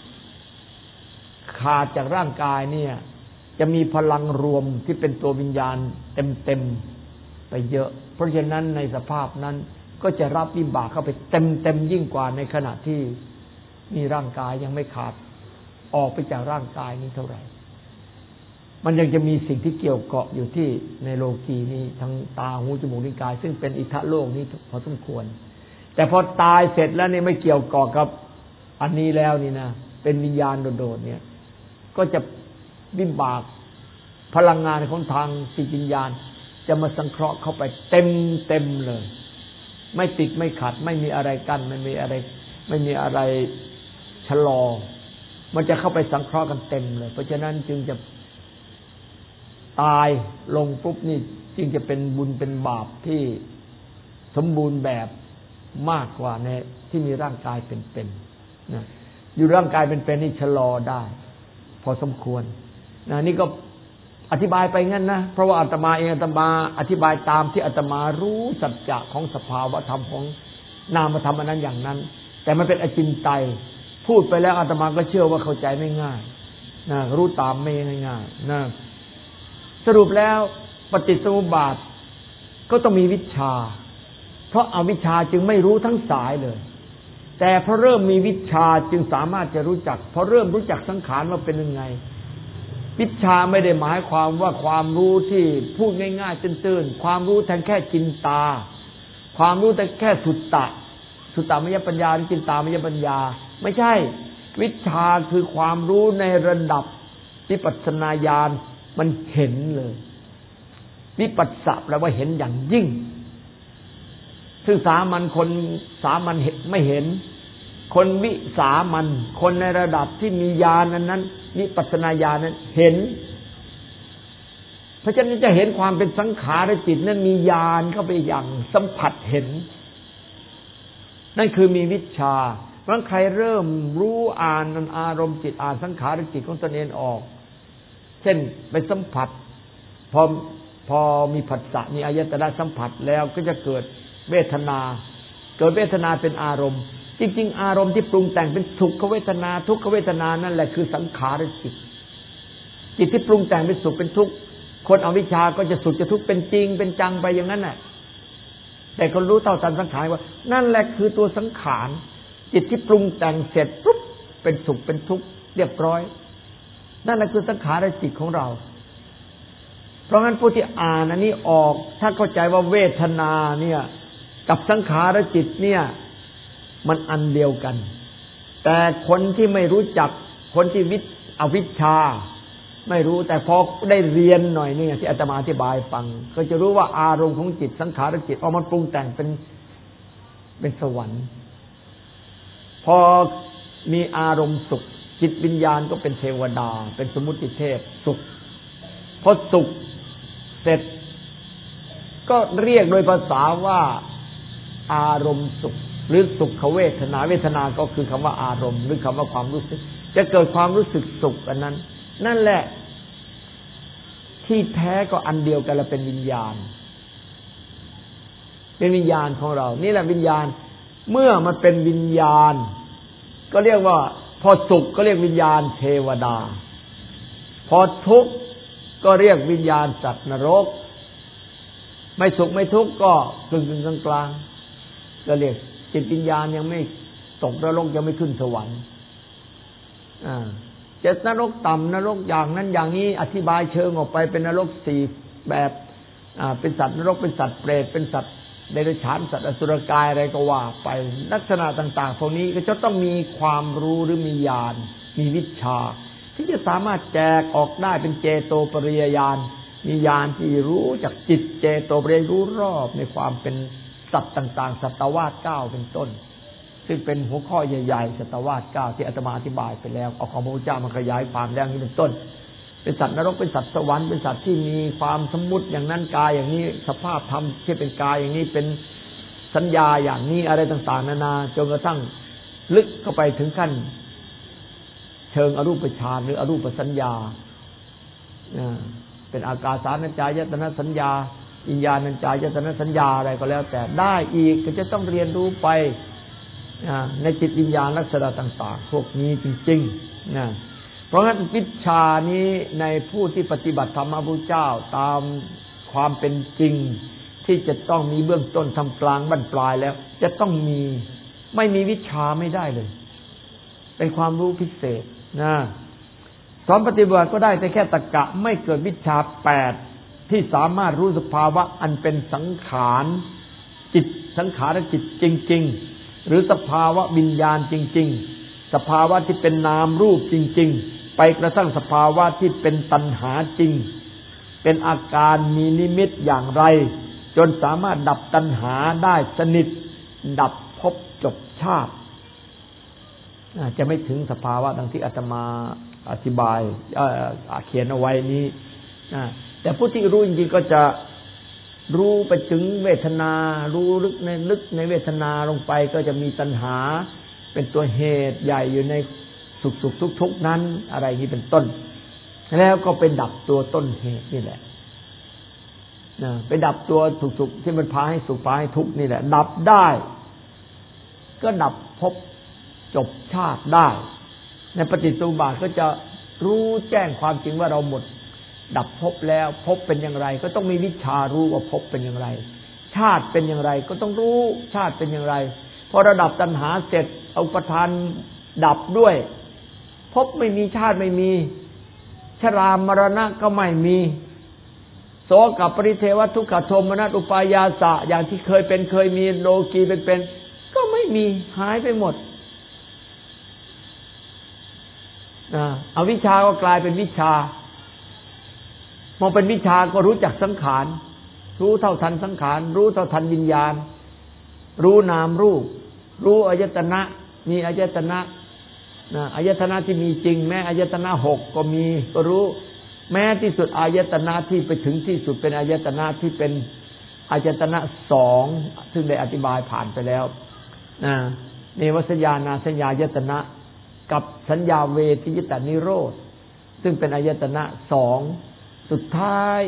ขาดจากร่างกายเนี่ยจะมีพลังรวมที่เป็นตัววิญญาณเต็มๆไปเยอะเพราะฉะนั้นในสภาพนั้นก็จะรับวิบากเข้าไปเต็มๆยิ่งกว่าในขณะที่มีร่างกายยังไม่ขาดออกไปจากร่างกายนี้เท่าไหร่มันยังจะมีสิ่งที่เกี่ยวเกาะอยู่ที่ในโลกีนี้ทั้งตาหูจมูกลิ้นกายซึ่งเป็นอิทธโลกนี้พอสมควรแต่พอตายเสร็จแล้วนี่ไม่เกี่ยวเกาะกับอันนี้แล้วนี่นะเป็นวิญญาณโดดๆเนี่ยก็จะวิบากพลังงานของทางจิตวิญญาณจะมาสังเคราะห์เข้าไปเต็มเต็มเลยไม่ติดไม่ขัดไม่มีอะไรกั้นไม่มีอะไรไม่มีอะไรชะลอมันจะเข้าไปสังเคราะห์กันเต็มเลยเพราะฉะนั้นจึงจะตายลงปุ๊บนี่จึงจะเป็นบุญเป็นบาปที่สมบูรณ์แบบมากกว่าในที่มีร่างกายเป็นๆนะอยู่ร่างกายเป็นๆนี่ชะลอได้พอสมควรนะนี่ก็อธิบายไปงั้นนะเพราะว่าอาตมาเองอาตมาอธิบายตามที่อาตมารู้สัจจะของสภาวะธรรมของนามธรรมอันนั้นอย่างนั้นแต่มันเป็นอจินไตยพูดไปแล้วอาตมาก็เชื่อว่าเข้าใจไม่ง่ายนะรู้ตามไม่ง่ายๆนะสรุปแล้วปฏิสมุปบาทก็ต้องมีวิชาเพราะอวิชชาจึงไม่รู้ทั้งสายเลยแต่พอเริ่มมีวิชาจึงสามารถจะรู้จักพอเริ่มรู้จักสังขารว่าเป็นยังไงวิชาไม่ได้หมายความว่าความรู้ที่พูดง่ายๆตื้นๆความรู้ทางแค่จินตาความรู้แต่แค่สุตตะสุตตะมยปัญญาหรือจินตามยปัญญาไม่ใช่วิชาคือความรู้ในระดับวิปัสสนาญาณมันเห็นเลยวิปัสสะแปลว่าเห็นอย่างยิ่งซึ่งสามัญคนสามัญไม่เห็นคนวิสามัญคนในระดับที่มีญาณนั้นนั้นวิปัสสนาญาณนั้นเห็นเพราะฉะนั้นจะเห็นความเป็นสังขารจิตนั้นมีญาณเข้าไปอย่างสัมผัสเห็นนั่นคือมีวิชาเพราะใครเริ่มรู้อ่านอารมณ์จิตอ่านสังขารจิตของตนเองออกเช่นไปสัมผัสพอพอมีผัสสะมีอายตนะสัมผัสแล้วก็จะเกิดเวทนาเกิดเวทนาเป็นอารมณ์จริงๆอารมณ์ที่ปรุงแต่งเป็นสุขเวทนาทุกขเวทนานั่นแหละคือสังขารจิตจิตที่ปรุงแต่งเป็นสุขเป็นทุกข์คนอวิชชาก็จะสุขจะทุกข์เป็นจริงเป็นจังไปอย่างนั้นแหละแต่คนรู้เท่าทันสังขารว่านั่นแหละคือตัวสังขารจิตที่ปรุงแต่งเสร็จปุ๊บเป็นสุขเป็นทุกข์เรียบร้อยนั่นแหละคือสังขารจิตของเราเพราะงั้นผู้ที่อ่านอันนี้ออกถ้าเข้าใจว่าเวทนาเนี่ยกับสังขารจิตเนี่ยมันอันเดียวกันแต่คนที่ไม่รู้จักคนที่วิอวิชชาไม่รู้แต่พอได้เรียนหน่อยนี่ที่อาตมาอธิบายฟังก็จะรู้ว่าอารมณ์ของจิตสังขารจิตเอามันปรุงแต่งเป็นเป็นสวรรค์พอมีอารมณ์สุขจิตวิญญาณก็เป็นเทวดาเป็นสมมุติเทพสุขพอสุขเสร็จก็เรียกโดยภาษาว่าอารมณ์สุขหรือสุขเวทนาเวทนาก็คือคำว่าอารมณ์หรือคำว่าความรู้สึกจะเกิดความรู้สึกสุขอันนั้นนั่นแหละที่แท้ก็อันเดียวกันและเป็นวิญญาณเป็นวิญญาณของเรานี่แหละวิญญาณเมื่อมันเป็นวิญญาณก็เรียกว่าพอสุขก็เรียกวิญญาณเทวดาพอทุกข์ก็เรียกวิญญาณสัตว์นรกไม่สุขไม่ทุกข์ก็กึ่งๆกลางๆก็เรียกจิตวิญญาณยังไม่ตกนรกยังไม่ขึ้นสวรรค์อ่าจะนรกต่ำนรกอย่างนั้นอย่างนี้อธิบายเชิงออกไปเป็นนรกสี่แบบอ่าเป็นสัตว์นรกเป็นสัตว์เปรตเป็นสัตว์เดรัจฉานสัตว์อสุรกายอะไรก็ว่าไปลักษณะต่างๆพวกนี้ก็จะต้องมีความรู้หรือมีญาณมีวิชาที่จะสามารถแจกออกได้เป็นเจโตปริยญาณมีญาณที่รู้จากจิตเจโตปริยรู้รอบในความเป็นสัตว์ต่างๆสัตวาสเก้าเป็นต้นซึ่งเป็นหัวข้อใหญ่ๆสัตวาสเก้าที่อาตมาอธิบายไปแล้วเอาของพระพุทธเจ้ามาขยายความแล้วนี้เป็นต้นเป็นสัตว์นรกเป็นสัตว์สวรรค์เป็นสัตว์ที่มีความสมมุติอย่างนั้นกายอย่างนี้สภาพธรรมที่เป็นกายอย่างนี้เป็นสัญญาอย่างนี้อะไรต่างๆนานาจนกระทั่งลึกเข้าไปถึงขั้นเชิงอรูปฌานหรืออรูปสัญญาเป็นอากาสานัญจายตนะสัญญาวิญญาณัญจายตนะสัญญาอะไรก็แล้วแต่ได้อีกก็จะต้องเรียนรู้ไปในจิตวิญญาณลักษณะต่างๆพวกนี้จริงๆนะเพราะงั้นวิชานี้ในผู้ที่ปฏิบัติธรรมพระพุทธเจ้าตามความเป็นจริงที่จะต้องมีเบื้องต้นทำกลางบรรปลายแล้วจะต้องมีไม่มีวิชาไม่ได้เลยเป็นความรู้พิเศษนะสอนปฏิบัติก็ได้แต่แค่ตรรกะไม่เกิดวิชาแปดที่สามารถรู้สภาวะอันเป็นสังขารจิตสังขารจิตจริงๆหรือสภาวะวิญญาณจริงๆสภาวะที่เป็นนามรูปจริงๆไปกระทั่งสภาวะที่เป็นตัณหาจริงเป็นอาการมีนิมิตอย่างไรจนสามารถดับตัณหาได้สนิทดับภพจบชาติจะไม่ถึงสภาวะดังที่อาตมาอธิบายเขียนเอาไว้นี้แต่ผู้ที่รู้จริงๆก็จะรู้ไปถึงเวทนารู้ลึกในลึกในเวทนาลงไปก็จะมีตัณหาเป็นตัวเหตุใหญ่อยู่ในสุขสุขทุกทุกนั้นอะไรนี้เป็นต้นแล้วก็ไปดับตัวต้นเหตุนี่แหละนะไปดับตัวสุขสุขที่มันพาให้สุขพาให้ทุกข์นี่แหละดับได้ก็ดับภพจบชาติได้ในปฏิจจสมุปบาทก็จะรู้แจ้งความจริงว่าเราหมดดับภพแล้วภพเป็นอย่างไรก็ต้องมีวิชารู้ว่าภพเป็นอย่างไรชาติเป็นอย่างไรก็ต้องรู้ชาติเป็นอย่างไรพอระดับตัณหาเสร็จเอาอุปทานดับด้วยภพไม่มีชาติไม่มีชรามรณะก็ไม่มีโสกปริเทวทุกขโทมนัสอุปายาสะอย่างที่เคยเป็นเคยมีโลกีเป็นเป็นก็ไม่มีหายไปหมดนะอวิชชาก็กลายเป็นวิชามองเป็นวิชาก็รู้จักสังขารรู้เท่าทันสังขารรู้เท่าทันวิญญาณรู้นามรูปรู้อายตนะมีอายตนะนะอายตนะที่มีจริงแม้อายตนะหกก็มีก็รู้แม้ที่สุดอายตนะที่ไปถึงที่สุดเป็นอายตนะที่เป็นอายตนะสองซึ่งได้อธิบายผ่านไปแล้วนะเนวสัญญานาสัญญายตนะกับสัญญาเวทิยตานิโรธซึ่งเป็นอายตนะสองสุดท้าย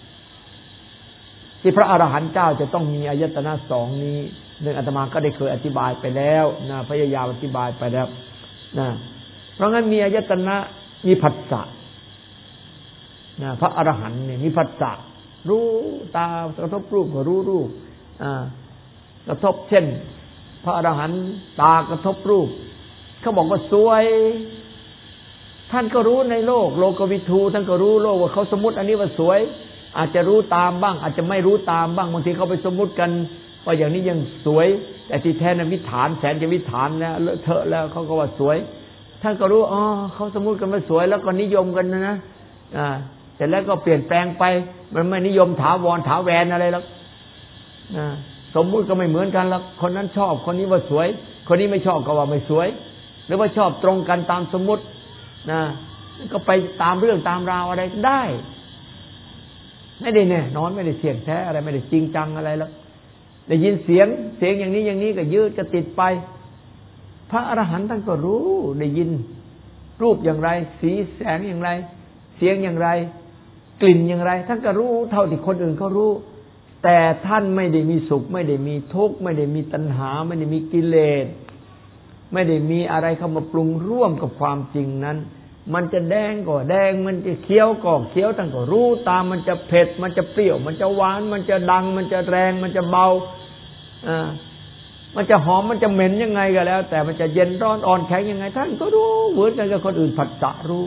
ที่พระอรหันต์เจ้าจะต้องมีอายตนะสองนี้เรื่องอาตมาก็ได้เคยอธิบายไปแล้วนะพยายามอธิบายไปแล้วนะเพราะงั้นมีอายตนะมีผัสสะนะพระอรหันต์เนี่ยมีผัสสะรู้ตากระทบรูปก็รู้รูปอ่ากระทบเช่นพระอรหันต์ตากระทบรูปเขาบอกว่าสวยท่านก็รู้ในโลกโลกวิทูท่านก็รู้โลกว่าเขาสมมติอันนี้ว่าสวยอาจจะรู้ตามบ้างอาจจะไม่รู้ตามบ้างบางทีเขาไปสมมติกันว่าอย่างนี้ยังสวยแต่ที่แท้นั้นวิถานแสนจะวิถานแล้วเลอะเทอะแล้วเขาก็ว่าสวยท่านก็รู้อ๋อเขาสมมติกันว่าสวยแล้วก็นิยมกันนะนะอ่าแต่แล้วก็เปลี่ยนแปลงไปมันไม่นิยมถาวรถาแวนอะไรแล้วอ่าสมมุติก็ไม่เหมือนกันแล้วคนนั้นชอบคนนี้ว่าสวยคนนี้ไม่ชอบก็ว่าไม่สวยหรือว่าชอบตรงกันตามสมมุตินะก็ไปตามเรื่องตามราวอะไรได้ไม่ได้แน่นอนไม่ได้เสี่ยงแท้อะไรไม่ได้จริงจังอะไรแล้วได้ยินเสียงเสียงอย่างนี้อย่างนี้ก็ยืดก็ติดไปพระอรหันต์ท่านก็รู้ได้ยินรูปอย่างไรสีแสงอย่างไรเสียงอย่างไรกลิ่นอย่างไรท่านก็รู้เท่าที่คนอื่นเขารู้แต่ท่านไม่ได้มีสุขไม่ได้มีทุกข์ไม่ได้มีตัณหาไม่ได้มีกิเลสไม่ได้มีอะไรเข้ามาปรุงร่วมกับความจริงนั้นมันจะแดงก็แดงมันจะเคี้ยวก็เคี้ยวท่านก็รู้ตามมันจะเผ็ดมันจะเปรี้ยวมันจะหวานมันจะดังมันจะแรงมันจะเบาอ่ามันจะหอมมันจะเหม็นยังไงก็แล้วแต่มันจะเย็นร้อนอ่อนแข็งยังไงท่านก็รู้เหมือนกันกับคนอื่นผัสสะรู้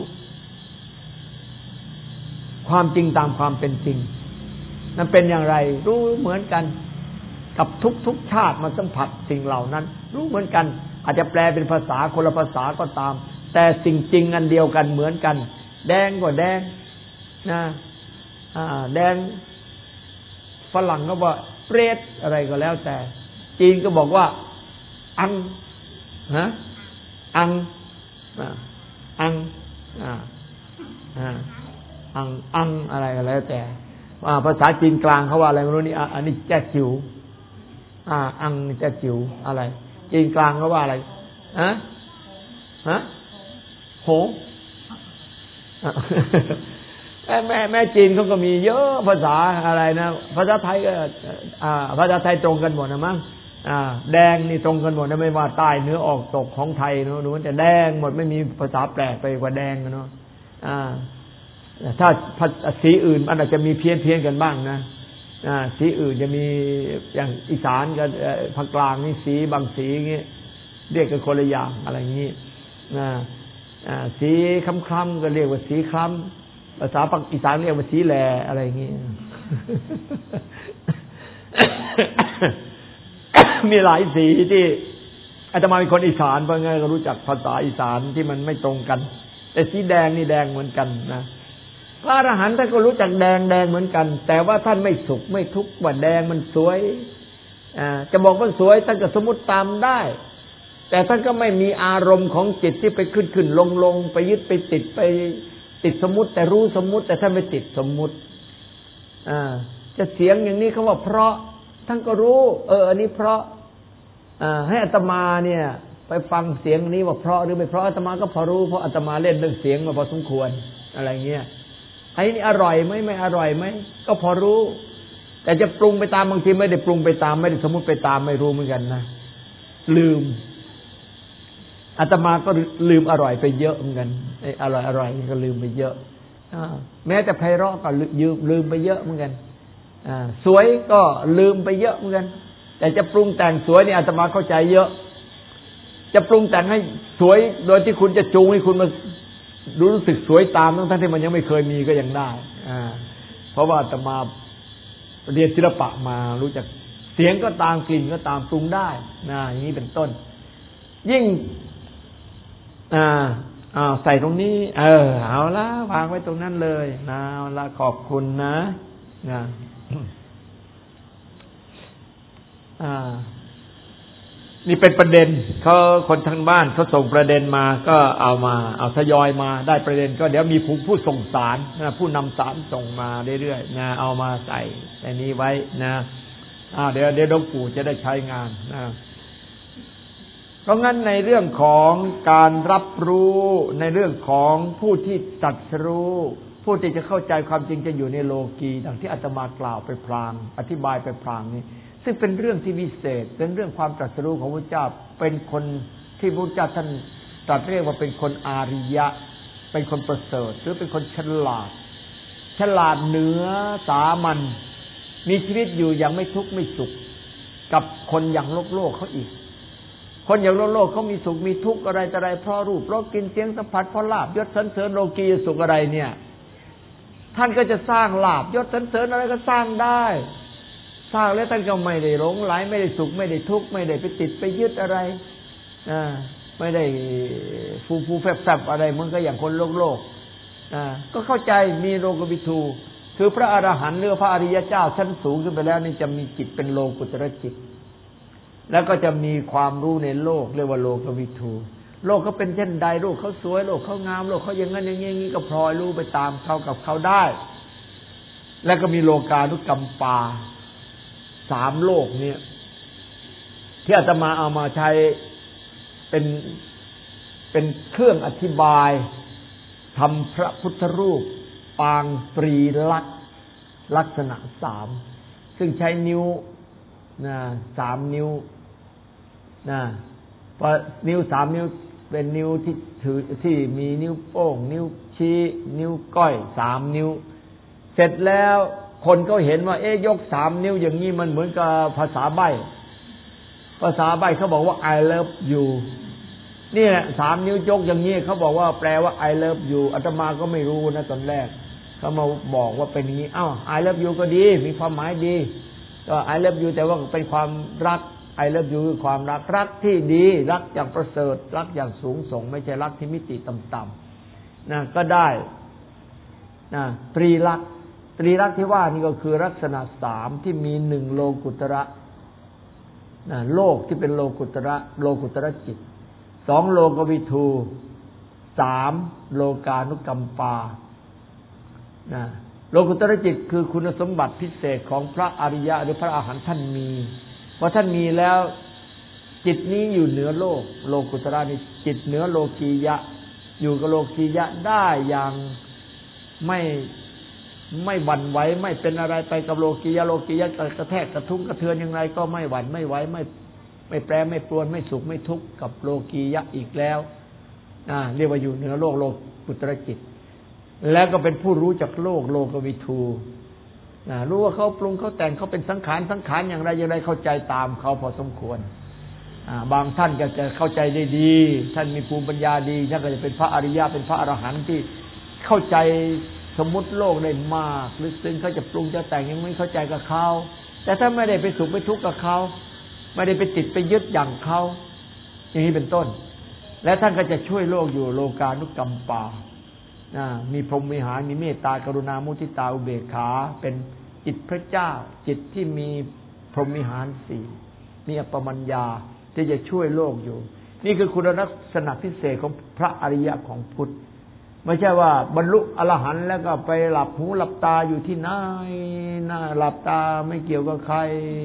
ความจริงตามความเป็นจริงนั้นเป็นอย่างไรรู้เหมือนกันกับทุกๆชาติมาสัมผัสสิ่งเหล่านั้นรู้เหมือนกันอาจจะแปลเป็นภาษาคนละภาษาก็ตามแต่สิ่งจริงอันเดียวกันเหมือนกันแดงก็แดงนะอ่าแดงฝรั่งก็ว่าเรดอะไรก็แล้วแต่จีนก็บอกว่าอังฮะอังอังอ่าอ่าอังอังอะไรก็แล้วแต่ภาษาจีนกลางเขาว่าอะไรไม่รู้นี่อันนี้แจ๊จิ๋วอ่าอังแจ๊จิ๋วอะไรจีนกลางเขาว่าอะไรฮะฮะโหแม่แม่แม่จีนเขาก็มีเยอะภาษาอะไรนะภาษาไทยก็อ่าภาษาไทยตรงกันหมดนะมั้งอ่าแดงนี่ตรงกันหมดนะไม่ว่าใต้เหนือออกตกของไทยเนาะนู้นแต่แดงหมดไม่มีภาษาแปลกไปกว่าแดงเนาะอ่าถ้าสีอื่นมันอาจจะมีเพี้ยนเพี้ยนกันบ้างนะอ่าสีอื่นจะมีอย่างอีสานกับภาคกลางนี่สีบางสีอย่างงี้เรียกกันคนละอย่างอะไรอย่างงี้นะอ่าสีคล้ำๆก็เรียกว่าสีคล้ำภาษาภาคอีสานเรียกว่าสีแลอะไรอย่างงี้ มีหลายสีที่อาตมาเป็นคนอีสานเพราะงั้นก็รู้จักภาษาอีสานที่มันไม่ตรงกันแต่สีแดงนี่แดงเหมือนกันนะพระอรหันต์ท่านก็รู้จักแดงแดงเหมือนกันแต่ว่าท่านไม่สุขไม่ทุกข์ว่าแดงมันสวยอ่าจะบอกว่าสวยท่านก็สมมุติตามได้แต่ท่านก็ไม่มีอารมณ์ของจิตที่ไปขึ้นขึ้นลงลงไปยึดไปติดไปติดสมมุติแต่รู้สมมุติแต่ท่านไม่ติดสมมุติอ่าจะเสียงอย่างนี้เขาว่าเพราะท่านก็รู้เอออันนี้เพราะอ่าให้อาตมาเนี่ยไปฟังเสียงนี้ว่าเพราะหรือไม่เพราะอาตมาก็พอรู้เพราะอาตมาเล่นเรื่องเสียงมาพอสมควรอะไรเงี้ยไอ้นี่อร่อยไหมไม่อร่อยไหมก็พอรู้แต่จะปรุงไปตามบางทีไม่ได้ปรุงไปตามไม่ได้สมมุติไปตามไม่รู้เหมือนกันนะลืมอาตมาก็ลืมอร่อยไปเยอะเหมือนกันไอ้อร่อยอร่อยนี่ก็ลืมไปเยอะแม้แต่ไพเราะก็ลืมลืมไปเยอะเหมือนกันสวยก็ลืมไปเยอะเหมือนกันแต่จะปรุงแต่งสวยนี่อาตมาเข้าใจเยอะจะปรุงแต่งให้สวยโดยที่คุณจะจูงให้คุณมารู้สึกสวยตามทั้งที่มันยังไม่เคยมีก็ยังได้อ่าเพราะว่าอาตมาเรียนศิลปะมารู้จักเสียงก็ตามกลิ่นก็ตามปรุงได้นะอย่างนี้เป็นต้นยิ่งอ่าอ่าใส่ตรงนี้เออเอาละวางไว้ตรงนั้นเลยนะเอาละขอบคุณนะนะอ่านี่เป็นประเด็นเขาคนทางบ้านเขาส่งประเด็นมาก็เอามาเอาทยอยมาได้ประเด็นก็เดี๋ยวมีผู้ผู้ส่งสารนะผู้นำสารส่งมาเรื่อยๆนะเอามาใส่ในนี้ไว้นะอ่าเดี๋ยวเดี๋ยวหลวงปู่จะได้ใช้งานนะเพราะงั้นในเรื่องของการรับรู้ในเรื่องของผู้ที่ตรัสรู้ผู้ที่จะเข้าใจความจริงจะอยู่ในโลกีดังที่อาตมากล่าวไปพลางอธิบายไปพลางนี้ซึ่งเป็นเรื่องที่วิเศษเป็นเรื่องความตรัสรู้ของพระเจ้าเป็นคนที่พระเจ้าท่านตรัสเรียกว่าเป็นคนอาริยะเป็นคนประเสริฐหรือเป็นคนฉลาดฉลาดเหนือสามัญมีชีวิตอยู่อย่างไม่ทุกข์ไม่สุขกับคนอย่างโลกโลกเขาอีกคนอย่างโลกโลกเขามีสุขมีทุกข์อะไรแต่อะไรเพราะรูปเพราะกลิ่นเสียงสัมผัสเพราะลาภยศสรรเสริญโลกียสุขอะไรเนี่ยท่านก็จะสร้างลาภยศสรรเสริญอะไรก็สร้างได้สร้างแล้วท่านก็ไม่ได้หลงไหลไม่ได้สุขไม่ได้ทุกข์ไม่ได้ไปติดไปยึดอะไรอ่าไม่ได้ฟูฟูแฟบๆอะไรมันก็อย่างคนโลกโลกอ่าก็เข้าใจมีโลกวิทูคือพระอรหันต์หรือพระอริยเจ้าชั้นสูงขึ้นไปแล้วนี่จะมีจิตเป็นโลกุตรจิตแล้วก็จะมีความรู้ในโลกเรียกว่าโลกวิทูโลกเขาเป็นเช่นใดโลกเขาสวยโลกเขางามโลกเขาอย่างนั้นอย่างนี้ก็พลอยรู้ไปตามเขากับเขาได้แล้วก็มีโลกานุกัมปาสามโลกเนี่ยที่อาตมาเอามาใช้เป็นเป็นเครื่องอธิบายทำพระพุทธรูปปางปรีลักษณ์ลักษณะสามซึ่งใช้นิ้วนะสามนิ้วนะพอนิ้วสามนิ้วเป็นนิ้วที่ถือที่มีนิ้วโป้งนิ้วชี้นิ้วก้อยสามนิ้วเสร็จแล้วคนก็เห็นว่าเอ๊ะยกสามนิ้วอย่างนี้มันเหมือนกับภาษาใบ้ภาษาใบ้เขาบอกว่า I love you นี่แหละสามนิ้วยกอย่างนี้เขาบอกว่าแปลว่า I love you อาตมาก็ไม่รู้นะตอนแรกเขามาบอกว่าเป็นอย่างนี้อ้าว I love you ก็ดีมีความหมายดีก็ I love you แต่ว่าเป็นความรัก I love you คือความรักรักที่ดีรักอย่างประเสริฐรักอย่างสูงส่งไม่ใช่รักที่มิติต่ำๆนะก็ได้นะตรีลักษณ์ตรีลักษณ์ที่ว่านี่ก็คือลักษณะสามที่มีหนึ่งโลกุตระนะโลกที่เป็นโลกุตระโลกุตระจิตสองโลกวิทูสามโลกานุกัมปานะโลกุตระจิตคือคุณสมบัติพิเศษของพระอริยะหรือพระอรหันต์ท่านมีเพราะท่านมีแล้วจิตนี้อยู่เหนือโลกโลกุตระนี่จิตเหนือโลกียะอยู่กับโลกียะได้อย่างไม่ไม่หวั่นไหวไม่เป็นอะไรไปกับโลกียะโลกียะกระแทกกระทุ้งกระเทือนอย่างไรก็ไม่หวั่นไม่ไหวไม่ไม่แปรไม่ปรวนไม่สุขไม่ทุกข์กับโลกียะอีกแล้วอ่าเรียกว่าอยู่เหนือโลกโลกุตระจิตแล้วก็เป็นผู้รู้จักโลกโลกวิทูนะรู้ว่าเขาปรุงเขาแต่งเขาเป็นสังขารสังขารอย่างไรอย่างไรเข้าใจตามเขาพอสมควรอ่าบางท่านก็จะเข้าใจได้ดีท่านมีภูมิปัญญาดีท่านก็จะเป็นพระอริยะเป็นพระอรหันต์ที่เข้าใจสมมุติโลกได้มากลึกซึ้งเขาจะปรุงจะแต่งยังไม่เข้าใจกับเขาแต่ถ้าไม่ได้ไปสุขไปทุกข์กับเขาไม่ได้ไปติดไปยึดอย่างเขาอย่างนี้เป็นต้นและท่านก็จะช่วยโลกอยู่โลกานุกัมปามีพรหมวิหารมีเมตตากรุณามุทิตาอุเบกขาเป็นจิตพระเจ้าจิตที่มีพรหมวิหารสี่มีอัปปมัญญาที่จะช่วยโลกอยู่นี่คือคุณลักษณะพิเศษของพระอริยะของพุทธไม่ใช่ว่าบรรลุอรหันต์แล้วก็ไปหลับหูหลับตาอยู่ที่ไหนน่าหลับตาไม่เกี่ยวกับใคร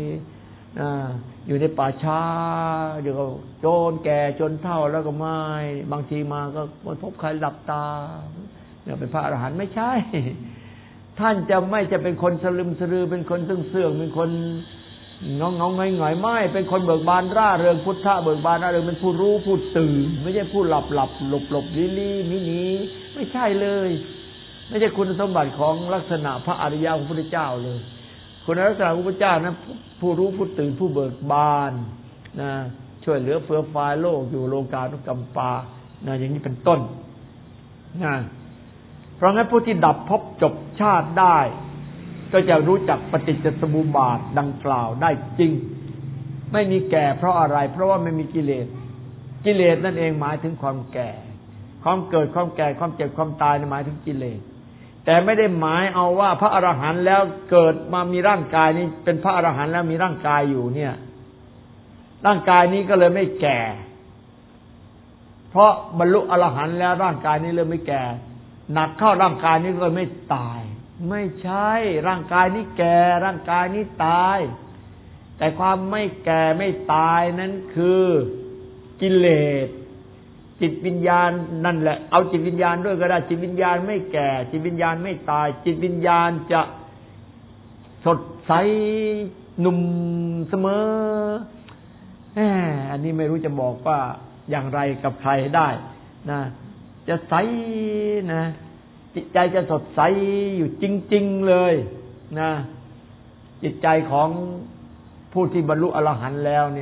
อยู่ในป่าช้าเดี๋ยวก็โจรแก่จนเฒ่าแล้วก็ไม่บางทีมาก็ไม่พบใครหลับตาเนี่ยเป็นพระอรหันต์ไม่ใช่ท่านจะไม่จะเป็นคนสลึมสลือเป็นคนซึ่งเสื่องเป็นคนงองงองหงอยไม่เป็นคนเบิกบานร่าเริงพุทธะเบิกบานร่าเริงเป็นผู้รู้ผู้ตื่นไม่ใช่ผู้หลับหลับหลบหลบลิลี่มินีไม่ใช่เลยไม่ใช่คุณสมบัติของลักษณะพระอริยะของพระพุทธเจ้าเลยคุณลักษณะของพระพุทธเจ้านะผู้รู้ผู้ตื่นผู้เบิกบานนะช่วยเหลือเฟื่อฟ้าโลกอยู่โลกานุกัมปานะอย่างนี้เป็นต้นนะเพราะงั้นผู้ที่ดับภพจบชาติได้ก็จะรู้จักปฏิจจสมุปบาทดังกล่าวได้จริงไม่มีแก่เพราะอะไรเพราะว่าไม่มีกิเลสกิเลสนั่นเองหมายถึงความแก่ความเกิดความแก่ความเจ็บความตายหมายถึงกิเลสแต่ไม่ได้หมายเอาว่าพระอรหันต์แล้วเกิดมามีร่างกายนี้เป็นพระอรหันต์แล้วมีร่างกายอยู่เนี่ยร่างกายนี้ก็เลยไม่แก่เพราะบรรลุอรหันต์แล้วร่างกายนี้เลยไม่แก่หนักเข้าร่างกายนี้ก็ไม่ตายไม่ใช่ร่างกายนี้แก่ร่างกายนี้ตายแต่ความไม่แก่ไม่ตายนั้นคือกิเลสจิตวิญญาณนั่นแหละเอาจิตวิญญาณด้วยก็ได้จิตวิญญาณไม่แก่จิตวิญญาณไม่ตายจิตวิญญาณจะสดใสหนุ่มเสมอแหมอันนี้ไม่รู้จะบอกว่าอย่างไรกับใครได้นะจะใสนะจิตใจจะสดใสอยู่จริงๆเลยนะจิตใจของผู้ที่บรรลุอรหันต์แล้วเนี่ย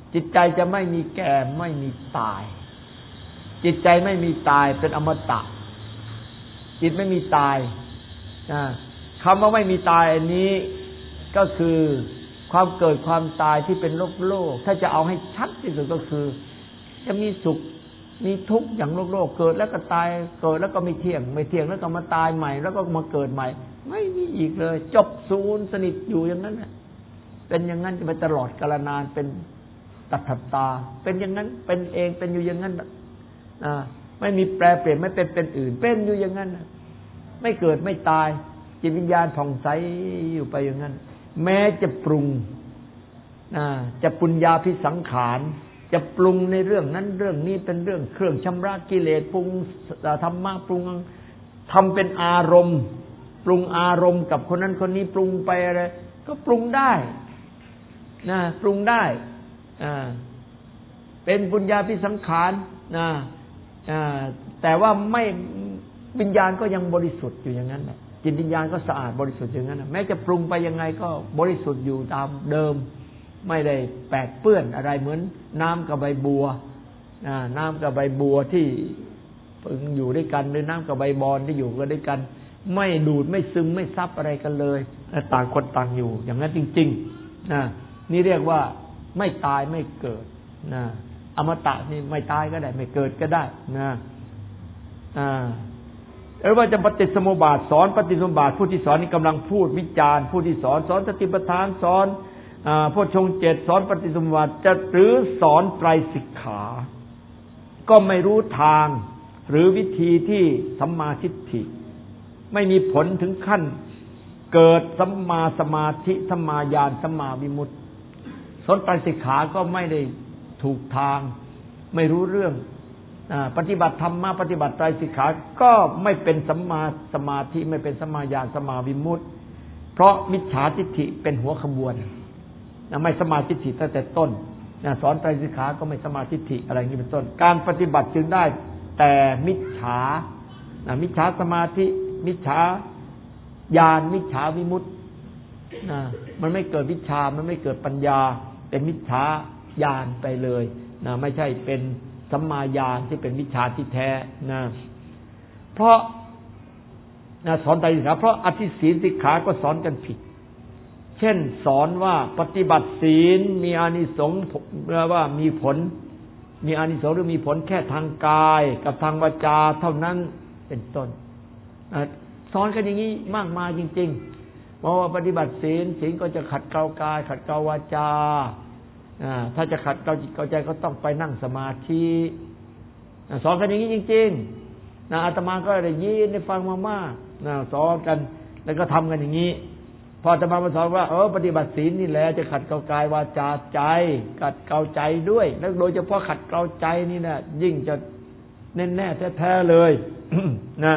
จิตใจจะไม่มีแก่ไม่มีตายจิตใจไม่มีตายเป็นอมตะจิตไม่มีตายนะคำว่าไม่มีตายอันนี้ก็คือความเกิดความตายที่เป็นโลกโลกถ้าจะเอาให้ชัดที่สุดก็คือจะมีสุขมีทุกข์อย่างโลกโลกเกิดแล้วก็ตายเกิดแล้วก็ไม่เที่ยงไม่เที่ยงแล้วก็มาตายใหม่แล้วก็มาเกิดใหม่ไม่มีอีกเลยจบศูนย์สนิทอยู่อย่างนั้นนะเป็นอย่างนั้นจะไปตลอดกาลนานเป็นตัทตาเป็นอย่างนั้นเป็นเองเป็นอยู่อย่างนั้นอ่าไม่มีแปรเปลี่ยนไม่เป็นเป็นอื่นเป็นอยู่อย่างนั้นไม่เกิดไม่ตายจิตวิญญาณผ่องใสอยู่ไปอย่างนั้นแม้จะปรุงอ่าจะปุญญาภิสังขารจะปรุงในเรื่องนั้นเรื่องนี้เป็นเรื่องเครื่องชำระกิเลสปรุงธรรมะปรุงทำเป็นอารมณ์ปรุงอารมณ์กับคนนั้นคนนี้ปรุงไปอะไรก็ปรุงได้นะปรุงได้อ่าเป็นปุญญาภิสังขารนะอ่าแต่ว่าไม่วิญญาณก็ยังบริสุทธิ์อยู่อย่างนั้นแหละจิตวิญญาณก็สะอาดบริสุทธิ์อย่างนั้นแม้จะปรุงไปยังไงก็บริสุทธิ์อยู่ตามเดิมไม่ได้แปดเปื้อนอะไรเหมือนน้ำกับใบบัวน้ำกับใบบัวที่พึงอยู่ด้วยกันหรือน้ำกับใบบอนที่อยู่กันด้วยกันไม่ดูดไม่ซึมไม่ซับอะไรกันเลยต่างคนต่างอยู่อย่างนั้นจริงๆนะนี่เรียกว่าไม่ตายไม่เกิดนะอมตะนี่ไม่ตายก็ได้ไม่เกิดก็ได้นะอ่าเออว่าจะปฏิสมุปบาทสอนปฏิสมุปบาทผู้ที่สอนนี่กำลังพูดวิจารณ์ผู้ที่สอนสอนสติปัฏฐานสอนอ่าโพชฌงค์เจ็ดสอนปฏิสมุปบาทจะหรือสอนไตรสิกขาก็ไม่รู้ทางหรือวิธีที่สัมมาทิฏฐิไม่มีผลถึงขั้นเกิดสัมมาสมาธิสัมมาญาณสัมมาวิมุตติสอนไตรสิกขาก็ไม่ได้ถูกทางไม่รู้เรื่องปฏิบัติธรรมะปฏิบัติไตรสิกขาก็ไม่เป็นสัมมาสมาธิไม่เป็นสัมมาญาณสัมมาวิมุตติเพราะมิจฉาทิฏฐิเป็นหัวขบวนไม่สมาธิทิฏฐิตั้งแต่ต้นสอนไตรสิกขาก็ไม่สมาธิทิฏฐิอะไรอย่างนี้เป็นต้นการปฏิบัติจึงได้แต่มิจฉามิจฉาสมาธิมิจฉาญาณมิจฉาวิมุตติมันไม่เกิดวิชามันไม่เกิดปัญญาเป็นมิจฉาญาณไปเลยนะไม่ใช่เป็นสัมมาญาณที่เป็นวิชาที่แท้นะเพราะนะสอนไตรสิกขาเพราะอธิศีลสิกขาก็สอนกันผิดเช่นสอนว่าปฏิบัติศีลมีอานิสงส์ว่ามีผลมีอานิสงส์หรือมีผลแค่ทางกายกับทางวาจาเท่านั้นเป็นต้นสอนกันอย่างนี้มากมายจริงๆเพราะว่าปฏิบัติศีลศีลก็จะขัดเกลากายขัดเกลาวาจาถ้าจะขัดเกลาจิตเกลาใจก็ต้องไปนั่งสมาธิสอนกันอย่างนี้จริงๆนะอาตมาก็ได้ยินได้ฟังมามากนะสอนกันแล้วก็ทำกันอย่างนี้พออาตมามาสอนว่าเออปฏิบัติศีลนี่แหละจะขัดเกลากายวาจาใจขัดเกลาใจด้วยแล้วโดยเฉพาะขัดเกลาใจนี่นะยิ่งจะแน่แน่แท้ๆเลย นะ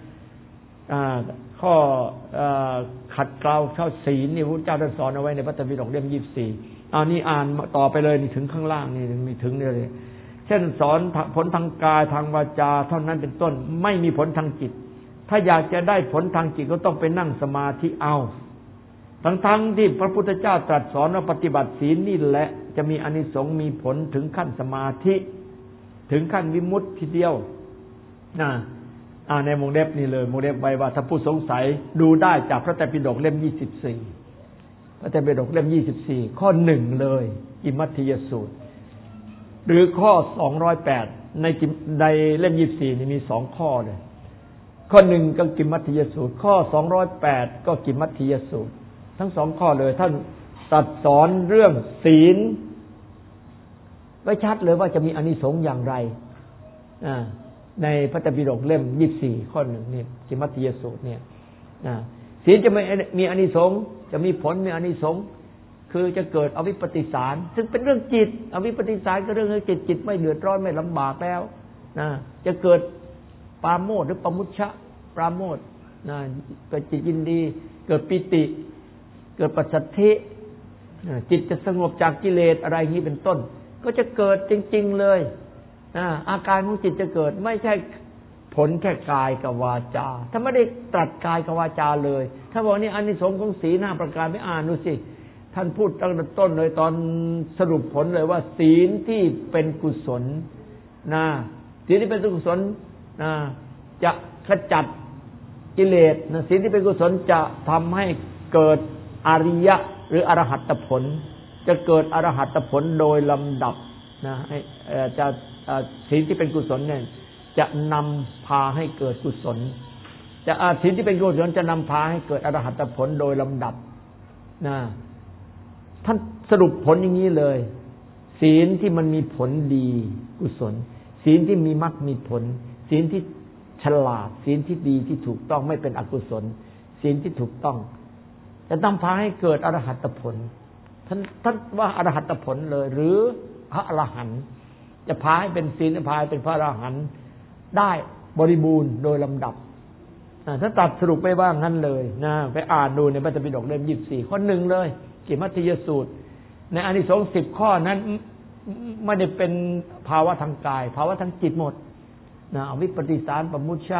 ข้อขัดเกลาเข้าศีลนี่พระเจ้าท่านสอนเอาไว้ในพระธรรมปิฎกเล่มยี่สิบสี่อันนี้อ่านต่อไปเลยนี่ถึงข้างล่างนี่มีถึงเลยเช่นสอนผลทางกายทางวาจาเท่านั้นเป็นต้นไม่มีผลทางจิตถ้าอยากจะได้ผลทางจิตก็ต้องไปนั่งสมาธิเอาทั้งๆที่พระพุทธเจ้าตรัสสอนว่าปฏิบัติศีลนี่แหละจะมีอานิสงส์มีผลถึงขั้นสมาธิถึงขั้นวิมุตติทีเดียวนะอ่าในวงเล็บนี่เลยวงเล็บไว้ว่าถ้าผู้สงสัยดูได้จากพระไตรปิฎกเล่มยี่สิบสี่พระไตรปิฎกเล่มยี่สิบสี่ข้อหนึ่งเลยอิมัตถิยสูตรหรือข้อสองร้อยแปดในในเล่มยี่สิบสี่นี่มีสองข้อเลยข้อหนึ่งก็กิมมัตถิยสูตรข้อสองร้อยแปดก็กิมมัตถิยสูตรทั้งสองข้อเลยท่านตรัสสอนเรื่องศีลไว้ชัดเลยว่าจะมีอานิสงส์อย่างไรในพระไตรปิฎกเล่มยี่สิบสี่ข้อหนึ่งนี่กิมมัตถิยสูตรเนี่ยศีลจะไม่มีอานิสงส์จะมีผลมีอานิสงส์คือจะเกิดอวิปปิสารซึ่งเป็นเรื่องจิตอวิปปิสารก็เรื่องจิตจิตไม่เดือดร้อนไม่ลำบากแล้วนะจะเกิดปราโมทย์หรือปมุชชะปราโมทย์นะเกิดจิตยินดีเกิดปิติเกิดปัสสัทธิจิตจะสงบจากกิเลสอะไรอย่างนี้เป็นต้นก็จะเกิดจริงๆเลยอาการของจิตจะเกิดไม่ใช่ผลแค่กายกับวาจาถ้าไม่ได้ตรัสกายกับวาจาเลยถ้าบอกนี่อานิสงส์ของศีลห้าประการไม่อ่านดูสิท่านพูดตั้งแต่ต้นเลยตอนสรุปผลเลยว่าศีลที่เป็นกุศลนะศีลที่เป็นกุศลนะจะขจัดกิเลสนะศีลที่เป็นกุศลจะทำให้เกิดอริยะหรืออรหัตผลจะเกิดอรหัตผลโดยลำดับนะจะศีลที่เป็นกุศลเนี่ยจะนำพาให้เกิดกุศลจะศีลที่เป็นกุศลจะนำพาให้เกิดอรหัตผลโดยลำดับนะท่านสรุปผลอย่างนี้เลยศีลที่มันมีผลดีกุศลศีลที่มีมรรคมีผลศีลที่ฉลาดศีลที่ดีที่ถูกต้องไม่เป็นอกุศลศีลที่ถูกต้องจะนำพาให้เกิดอรหัตผลท่านท่านว่าอรหัตผลเลยหรือพระอรหันต์จะพาให้เป็นศีลพาให้เป็นพระอรหันต์ได้บริบูรณ์โดยลำดับถ้าตัดสรุปไปว่างั้นเลยนะไปอ่านดูในพระไตรปิฎกเล่มยี่สิบสี่ข้อหนึ่งเลยกิมัตติยสูตรในอานิสงส์สิบข้อนั้นไม่ได้เป็นภาวะทางกายภาวะทางจิตหมดนะอวิปปิสารปมุชชะ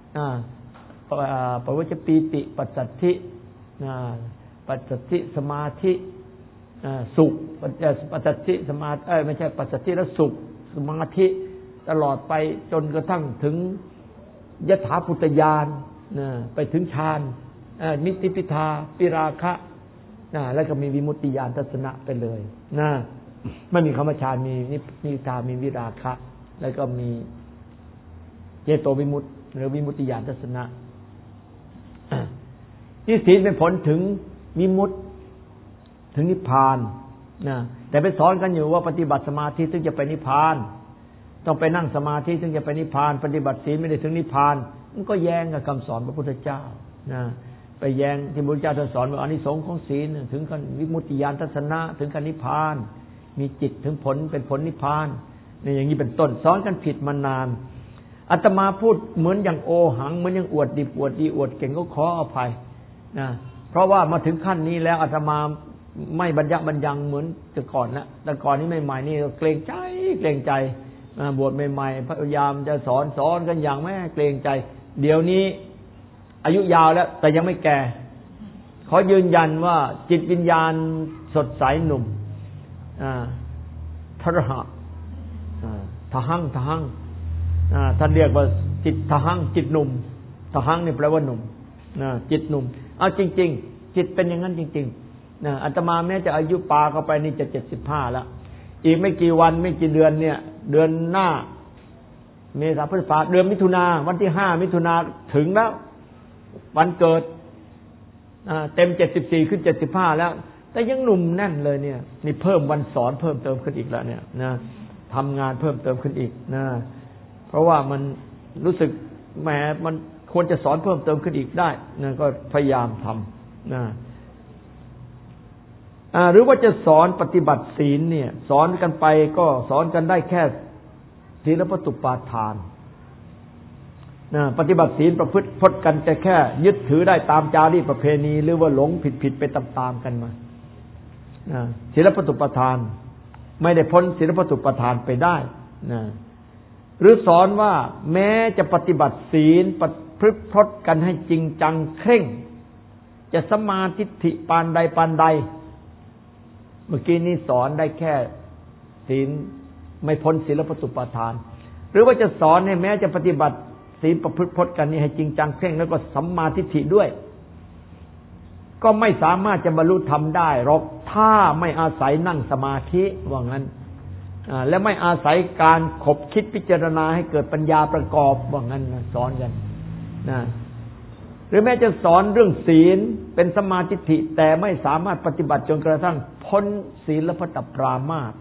ปวัจจปีติปัสสัทธิปัสสัทธิสมาธิสุขปัสสัทธิสมาธิเอ้ยไม่ใช่ปัสสัทธิแล้วสุขสมาธิตลอดไปจนกระทั่งถึงยถาภูตญาณไปถึงฌานมิติปิทาปิราคะแล้วก็มีวิมุตติญาณทัศนะไปเลยนะไม่มีคำว่าฌานมีนิพิทามีวิราคะแล้วก็มีเจโตวิมุตติหรือวิมุตติญาณทัศนะที่ศีลเป็นผลถึงวิมุตติถึงนิพพานนะแต่ไปสอนกันอยู่ว่าปฏิบัติสมาธิถึงจะไปนิพพานต้องไปนั่งสมาธิถึงจะไปนิพพานปฏิบัติศีลไม่ได้ถึงนิพพานมันก็แย้งกับคำสอนพระพุทธเจ้านะไปแย้งที่พระพุทธเจ้าสอนว่าอานิสงส์ของศีลถึงกันวิมุตติญาณทัศนะถึงกันนิพพานมีจิตถึงผลเป็นผลนิพพานนี่อย่างนี้เป็นต้นสอนกันผิดมานานอาตมาพูดเหมือนอย่างโอหังเหมือนอย่างอวดดีอวดดีอวดเก่งก็ขออภัยนะเพราะว่ามาถึงขั้นนี้แล้วอาตมาไม่บรรยะบรรยังเหมือนแต่ก่อนนะแต่ก่อนนี้ใหม่ๆนี่เกรงใจเกรงใจบวชใหม่ๆพยายามจะสอนสอนกันอย่างไม่เกรงใจเดี๋ยวนี้อายุยาวแล้วแต่ยังไม่แก่ขอยืนยันว่าจิตวิญญาณสดใสหนุ่มทรหะทหังทหังท่านเรียกว่าจิตทหังจิตหนุ่มทหังนี่แปลว่าหนุ่มจิตหนุ่มเอาจริงๆจิตเป็นอย่างนั้นจริงๆอาตมาแม้จะอายุปาเข้าไปนี่จะเจ็ดสิบห้าแล้วอีกไม่กี่วันไม่กี่เดือนเนี่ยเดือนหน้าเมษาพฤษภาเดือนมิถุนาวันที่ห้ามิถุนาถึงแล้ววันเกิดเต็มเจ็ดสิบสี่ขึ้นเจ็ดสิบห้าแล้วแต่ยังหนุ่มแน่นเลยเนี่ยนี่เพิ่มวันสอนเพิ่มเติมขึ้นอีกแล้วเนี่ยนะทำงานเพิ่มเติมขึ้นอีกนะเพราะว่ามันรู้สึกแหมมันควรจะสอนเพิ่มเติมขึ้นอีกได้นะก็พยายามทำนะหรือว่าจะสอนปฏิบัติศีลเนี่ยสอนกันไปก็สอนกันได้แค่ศีลปฏิปทานนะปฏิบัติศีลประพฤติพจน์กันแต่แค่ยึดถือได้ตามจารีตประเพณีหรือว่าหลงผิดๆไปตามๆกันมานะศีลปฏิปทานไม่ได้พ้นศีลปฏิปทานไปได้นะหรือสอนว่าแม้จะปฏิบัติศีลประพฤติพจน์กันให้จริงจังเคร่งจะสัมมาทิฏฐิปานใดปานใดเมื่อกี้นี้สอนได้แค่ศีลไม่พ้นศีลปฏิปทานหรือว่าจะสอนให้แม้จะปฏิบัติศีลประพฤติพจน์กันนี้ให้จริงจังเคร่งแล้วก็สัมมาทิฏฐิด้วยก็ไม่สามารถจะบรรลุธรรมได้หรอกถ้าไม่อาศัยนั่งสมาธิว่างั้นและไม่อาศัยการขบคิดพิจารณาให้เกิดปัญญาประกอบว่างั้นสอนกันนะหรือแม้จะสอนเรื่องศีลเป็นสัมมาทิฏฐิแต่ไม่สามารถปฏิบัติจนกระทั่งพ้นศีลพัตตปรามาส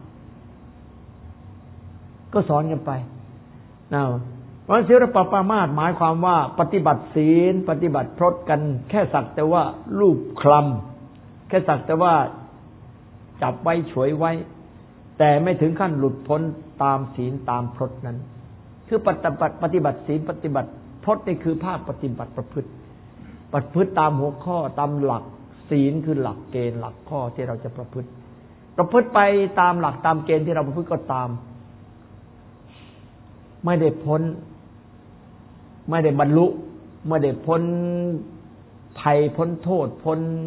ก็สอนกันไปนะเพราะศีลพัตตปรามาสหมายความว่าปฏิบัติศีลปฏิบัติพรตกันแค่สักแต่ว่ารูปคลำแค่สักแต่ว่าจับไว้ฉวยไว้แต่ไม่ถึงขั้นหลุดพ้นตามศีลตามพรตนั้นคือปฏิบัติปฏิบัติศีลปฏิบัติพรตนี่คือภาคปฏิบัติประพฤติประพฤติตามหัวข้อตามหลักศีลคือหลักเกณฑ์หลักข้อที่เราจะประพฤติประพฤติไปตามหลักตามเกณฑ์ที่เราประพฤติก็ตามไม่ได้พ้นไม่ได้บรรลุไม่ได้พ้นภัยพ้นโทษพ้น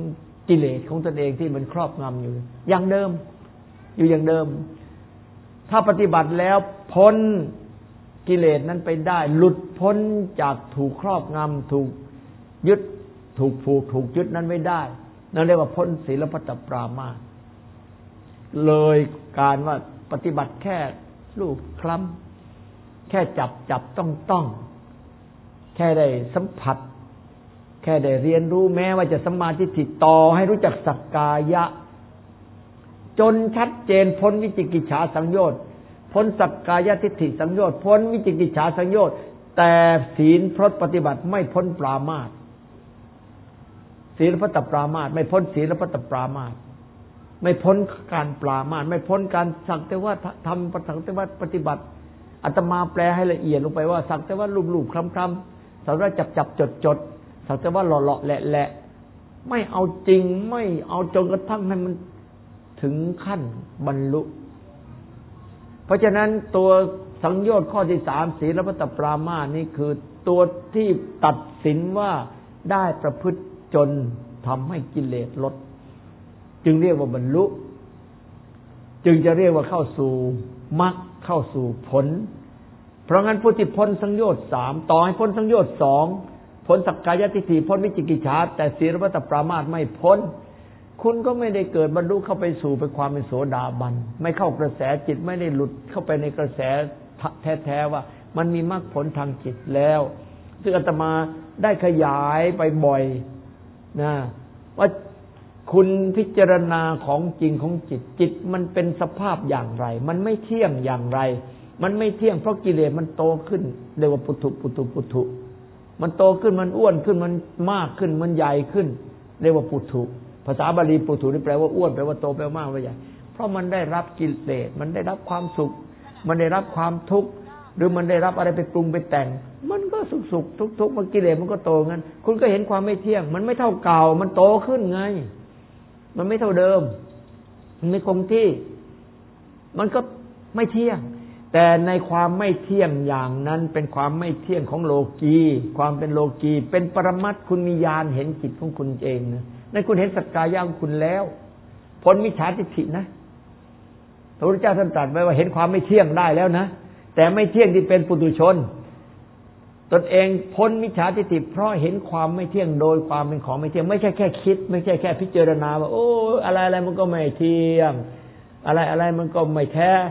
กิเลสของตนเองที่มันครอบงำอยู่อย่างเดิมอยู่อย่างเดิมถ้าปฏิบัติแล้วพ้นกิเลสนั้นไปได้หลุดพ้นจากถูกครอบงำถูกยึดถูกผูกถูกยึดนั้นไม่ได้นั่นเรียกว่าพ้นศีลพัตตปรามาสเลยการว่าปฏิบัติแค่ลูบคลำแค่จับจับต้องต้องแค่ได้สัมผัสแค่ได้เรียนรู้แม้ว่าจะสัมมาทิฏฐิต่อให้รู้จักสักกายะจนชัดเจนพ้นวิจิกิจฉาสังโยชน์พ้นสักกายทิฏฐิสังโยชน์พ้นวิจิกิจฉาสังโยชน์แต่ศีลพรตปฏิบัติไม่พ้นปรามาสศีลพัตตปรามาสไม่พ้นศีลพัตตปรามาสไม่พ้นการปรามาสไม่พ้นการสักแต่ว่าทำสักแต่ว่าปฏิบัติอาตมาแปลให้ละเอียดลงไปว่าสักแต่ว่าลูบๆคลำๆสักแต่ว่าจับๆจดๆสักแต่ว่าหล่อๆแหละๆไม่เอาจริงไม่เอาจนกระทั่งให้มันถึงขั้นบรรลุเพราะฉะนั้นตัวสังโยชน์ข้อที่สามศีลพัตตปรามาสนี่คือตัวที่ตัดสินว่าได้ประพฤติจนทำให้กิเลสลดจึงเรียกว่าบรรลุจึงจะเรียกว่าเข้าสู่มรรคเข้าสู่ผลเพราะงั้นผู้ที่พ้นสังโยชน์สามต่อให้พ้นสังโยชน์สองพ้นสักกายทิฏฐิพ้นวิจิกิจฉาแต่ศีลพัตตปรามาสไม่พ้นคุณก็ไม่ได้เกิดบรรลุเข้าไปสู่เป็นความเป็นโสดาบันไม่เข้ากระแสจิตไม่ได้หลุดเข้าไปในกระแสแท้ๆว่ามันมีมรรคผลทางจิตแล้วซึ่งอาตมาได้ขยายไปบ่อยนะว่าคุณพิจารณาของจริงของจิตจิตมันเป็นสภาพอย่างไรมันไม่เที่ยงอย่างไรมันไม่เที่ยงเพราะกิเลสมันโตขึ้นเรียกว่าปุถุปุถุปุถุมันโตขึ้นมันอ้วนขึ้นมันมากขึ้นมันใหญ่ขึ้นเรียกว่าปุถุภาษาบาลีปุถุนี่แปลว่าอ้วนแปลว่าโตแปลว่ามากแปลว่าใหญ่เพราะมันได้รับกิเลสมันได้รับความสุขมันได้รับความทุกข์หรือมันได้รับอะไรไปปรุงไปแต่งมันก็สุขสุขทุกทุกมันกิเลสมันก็โตงั้นคุณก็เห็นความไม่เที่ยงมันไม่เท่าเก่ามันโตขึ้นไงมันไม่เท่าเดิมมันไม่คงที่มันก็ไม่เที่ยงแต่ในความไม่เที่ยงอย่างนั้นเป็นความไม่เที่ยงของโลกีความเป็นโลกีเป็นปรมัตถ์คุณมีญาณเห็นจิตของคุณเองนะนั่นคุณเห็นสักกายะของคุณแล้วพ้นมิจฉาทิฏฐินะพระพุทธเจ้าท่านตรัสไว้ว่าเห็นความไม่เที่ยงได้แล้วนะแต่ไม่เที่ยงที่เป็นปุถุชนตนเองพ้นมิจฉาทิฏฐิเพราะเห็นความไม่เที่ยงโดยความเป็นของไม่เที่ยงไม่ใช่แค่คิดไม่ใช่แค่พิจารณาว่าโอ้อะไรอะไรมันก็ไม่เที่ยงอะไรอะไรมันก็ไม่แท้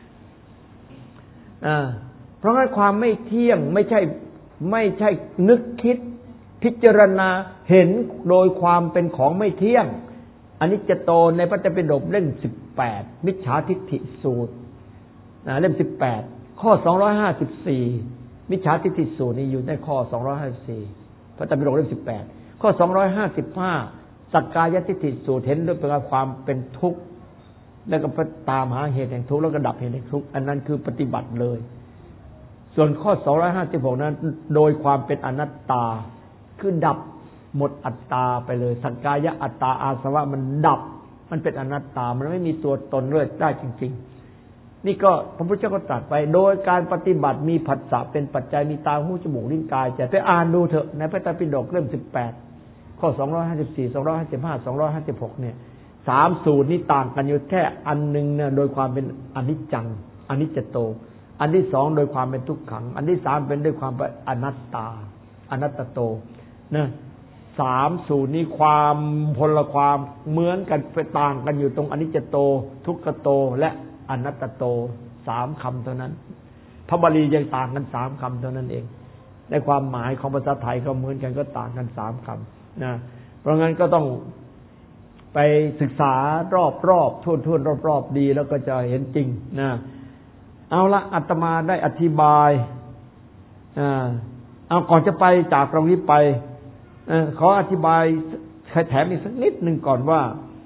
อ่าเพราะงั้นความไม่เที่ยงไม่ใช่ไม่ใช่นึกคิดพิจารณาเห็นโดยความเป็นของไม่เที่ยงอนิจจโตในพระไตรปิฎกเล่มสิบแปดมิจฉาทิฏฐิสูตรนะเล่มสิบแปดข้อสองร้อยห้าสิบสี่มิจฉาทิฏฐิสูตรนี่อยู่ในข้อสองร้อยห้าสิบสี่พระไตรปิฎกเล่มสิบแปดข้อสองร้อยห้าสิบห้าสักกายทิฏฐิสูตรเห็นด้วยความเป็นทุกข์แล้วก็ตามหาเหตุแห่งทุกข์แล้วก็ดับเหตุแห่งทุกข์อันนั้นคือปฏิบัติเลยส่วนข้อสองร้อยห้าสิบหกนั้นโดยความเป็นอนัตตาคือดับหมดอัตตาไปเลยสักกายะอัตตาอาสวะมันดับมันเป็นอนัตตามันไม่มีตัวตนเรื่อยได้จริงๆนี่ก็พระพุทธเจ้าก็ตรัสไปโดยการปฏิบัติมีผัสสะเป็นปัจจัยมีตาหูจมูกลิ้นกายใจไปอ่านดูเถอะในพระไตรปิฎกเล่มสิบแปดข้อสองร้อยห้าสิบสี่ สองร้อยห้าสิบห้า สองร้อยห้าสิบหกเนี่ยสามสูตรนี้ต่างกันอยู่แค่อันนึงเนี่ยโดยความเป็นอนิจจังอนิจจโตอันที่สองโดยความเป็นทุกขังอันที่สามเป็นด้วยความเป็นอนัตตาอนัตตโตนะสามสูตรนี้ความพลความเหมือนกันไปต่างกันอยู่ตรงอนิจจโตทุกขโตและอนัตตโตสามคำเท่านั้นพระบาลียังต่างกันสามคำเท่านั้นเองในความหมายของภาษาไทยก็เหมือนกันก็ต่างกันสามคำนะเพราะงั้นก็ต้องไปศึกษารอบรอบทุ่นทุ่นรอบรอบดีแล้วก็จะเห็นจริงนะเอาละอาตมาได้อธิบายอ่าเอาก่อนจะไปจากตรงนี้ไปเออขออธิบายแถมอีกสักนิดหนึ่งก่อนว่า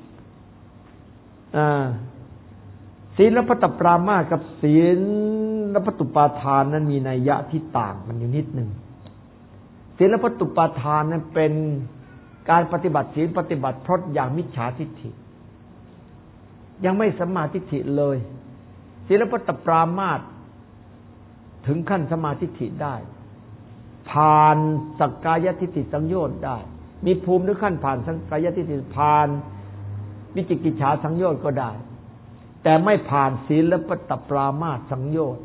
อ่าศีลพัตตปรามาสกับศีลพัตตุปาทานนั้นมีนัยยะที่ต่างกันอยู่นิดหนึ่งศีลพัตตุปาทานนั้นเป็นการปฏิบัติศีลปฏิบัติพรตอย่างมิจฉาทิฏฐิยังไม่สัมมาทิฏฐิเลยศีลพัตตปรามาสถึงขั้นสัมมาทิฏฐิได้ผ่านสักกายทิฏฐิสังโยชน์ได้มีภูมิหรือขั้นผ่านสังกายทิฏฐิผ่านวิจิกิจฉาสังโยชน์ก็ได้แต่ไม่ผ่านศีลปตปรามาสสังโยชน์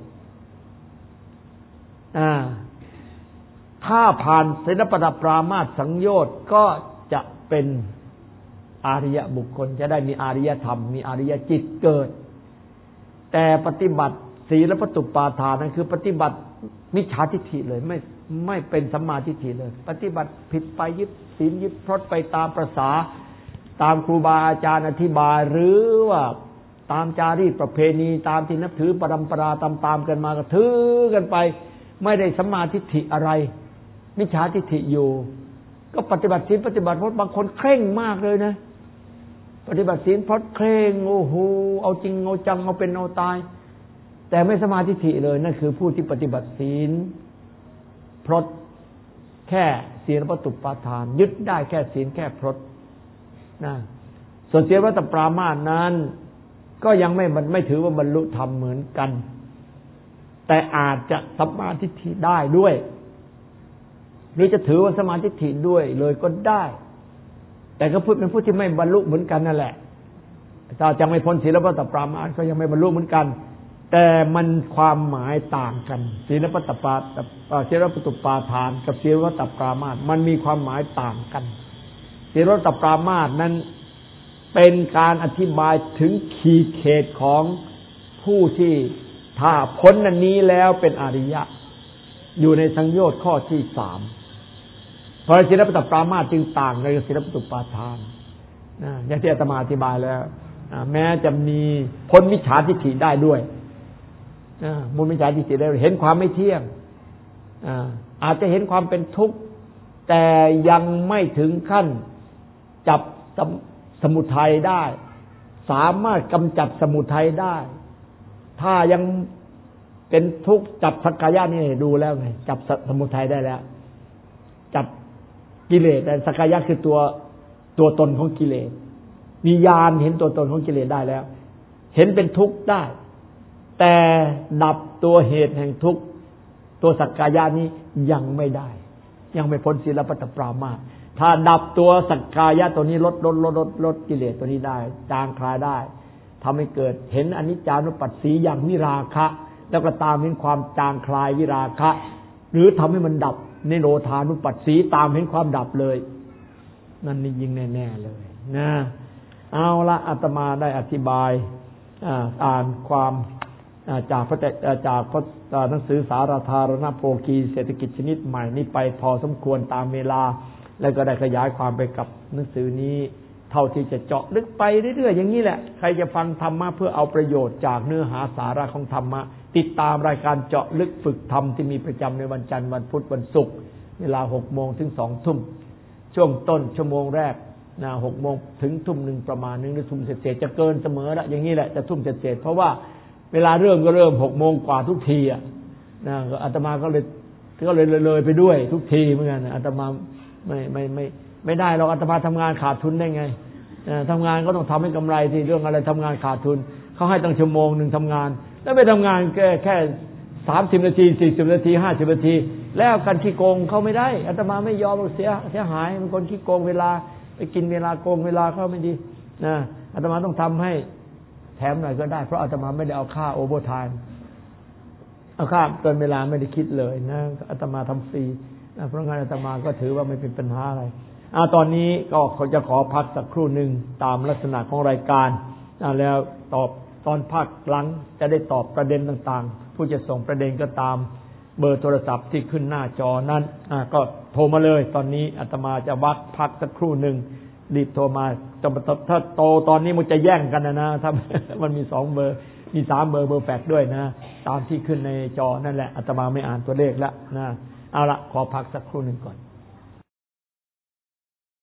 อ่าถ้าผ่านศีลปตปรามาสสังโยชน์ก็จะเป็นอาริยบุคคลจะได้มีอาริยธรรมมีอาริยจิตเกิดแต่ปฏิบัติศีลปตุปาทานนั้นคือปฏิบัติมิจฉาทิฏฐิเลยไม่ไม่เป็นสัมมาทิฏฐิเลยปฏิบัติผิดไปยึดศีลยึดพรตไปตามประสาตามครูบาอาจารย์อธิบายหรือว่าตามจารีตประเพณีตามที่นับถือปรำปราตามๆกันมาก็ถือกันไปไม่ได้สัมมาทิฏฐิอะไรมิจฉาทิฏฐิอยู่ก็ปฏิบัติศีลปฏิบัติพรตบางคนเคร่งมากเลยนะปฏิบัติศีลพรตเคร่งโอ้โหเอาจริงเอาจังเอาเป็นเอาตายแต่ไม่สัมมาทิฏฐิเลยนั่นคือผู้ที่ปฏิบัติศีลพรตแค่ศีลปตุปาทานยึดได้แค่ศีลแค่พรตนะส่วนศีลวัตปรามาสนั้นก็ยังไม่ไม่ถือว่าบรรลุธรรมเหมือนกันแต่อาจจะสัมมาทิฏฐิได้ด้วยหรือจะถือว่าสัมมาทิฏฐิด้วยเลยก็ได้แต่ก็พูดเป็นผู้ที่ไม่บรรลุเหมือนกันนั่นแหละถ้าจะไม่พ้นศีลวัตปรามาสก็ยังไม่บรรลุเหมือนกันแต่มันความหมายต่างกันศีลปตปาศีลปตุปาทานกับศีลวัตปรามาสมันมีความหมายต่างกันศีลวัตปรามาสนั้นเป็นการอธิบายถึงขีดเขตของผู้ที่ถ้าพ้นอันนี้แล้วเป็นอริยะอยู่ในสังโยชน์ข้อที่สามเพราะศีลปตปรามาสจึงต่างกับศีลปตุปาทานนะอย่างที่อาตมาอธิบายแล้วแม้จะมีพ้นมิจฉาทิฏฐิได้ด้วยมูลมิจฉาทิฏฐิได้เห็นความไม่เที่ยงอาจจะเห็นความเป็นทุกข์แต่ยังไม่ถึงขั้นจับสมุทัยได้สามารถกำจัดสมุทัยได้ถ้ายังเป็นทุกข์จับสักกายะนี่ดูแล้วไงจับสมุทัยได้แล้วจับกิเลสแต่สักกายะคือตัวตัวตนของกิเลสมีญาณเห็นตัวตนของกิเลสได้แล้วเห็นเป็นทุกข์ได้แต่ดับตัวเหตุแห่งทุกข์ตัวสักกายะนี้ยังไม่ได้ยังไม่พ้นศีลปตปรามาสถ้าดับตัวสักกายะตัวนี้ลดลดลดลดลดกิเลสตัวนี้ได้จางคลายได้ทำให้เกิดเห็นอนิจจานุปัสสีอย่างวิราคะแล้วก็ตามเห็นความจางคลายวิราคะหรือทำให้มันดับนิโรธานุปัสสีตามเห็นความดับเลยนั่นนี่ยิ่งแน่ๆเลยนะเอาละอาตมาได้อธิบายอ่านความจากพระจากพระหนังสือสารธารณโภคีเศรษฐกิจชนิดใหม่นี้ไปพอสมควรตามเวลาแล้วก็ได้ขยายความไปกับหนังสือนี้เท่าที่จะเจาะลึกไปเรื่อยๆอย่างนี้แหละใครจะฟังธรรมะเพื่อเอาประโยชน์จากเนื้อหาสาระของธรรมะติดตามรายการเจาะลึกฝึกธรรมที่มีประจำในวันจันทร์วันพุธวันศุกร์เวลาหกโมงถึงสองทุ่มช่วงต้นชั่วโมงแรกนะหกโมงถึงทุ่มหนึ่งประมาณหนึ่งหรือทุ่มเศษจะเกินเสมอละอย่างนี้แหละจะทุ่มเศษเพราะว่าเวลาเริ่มก็เริ่มหกโมงกว่าทุกทีอ่ะนะอาตมาก็เลยก็เลยเลยไปด้วยทุกทีเหมือนกันอาตมาไม่ไม่ไม่ไม่ได้เราอาตมาทำงานขาดทุนได้ไงทำงานก็ต้องทำให้กำไรที่เรื่องอะไรทำงานขาดทุนเขาให้ตั้งชั่วโมงหนึ่งทำงานแล้วไปทำงานแค่แค่สามสิบนาทีสี่สิบนาทีห้าสิบนาทีแล้วกันขี้โกงเขาไม่ได้อาตมาไม่ยอมเสียเสียหายเป็นคนขี้โกงเวลาไปกินเวลาโกงเวลาเขาไม่ดีนะอาตมาต้องทำให้แถมหน่อยก็ได้เพราะอาตมาไม่ได้เอาค่าโอเวอร์ไทม์เอาค่าเกินเวลาไม่ได้คิดเลยนะอาตมาทำฟรีนะเพราะงั้นอาตมาก็ถือว่าไม่เป็นปัญหาอะไรอ่าตอนนี้ก็เขาจะขอพักสักครู่หนึ่งตามลักษณะของรายการอ่าแล้วตอบตอนภาคหลังจะได้ตอบประเด็นต่างๆผู้จะส่งประเด็นก็ตามเบอร์โทรศัพท์ที่ขึ้นหน้าจอนั้นอ่าก็โทรมาเลยตอนนี้อาตมาจะวักพักสักครู่หนึ่งรีบโทรมาถ้าโตตอนนี้มันจะแย่งกันนะนะถ้ามันมีสองเบอร์มีสามเบอร์เบอร์แฟกซ์ด้วยนะตามที่ขึ้นในจอนั่นแหละอาตมาไม่อ่านตัวเลขแล้วนะเอาละขอพักสักครู่หนึ่งก่อน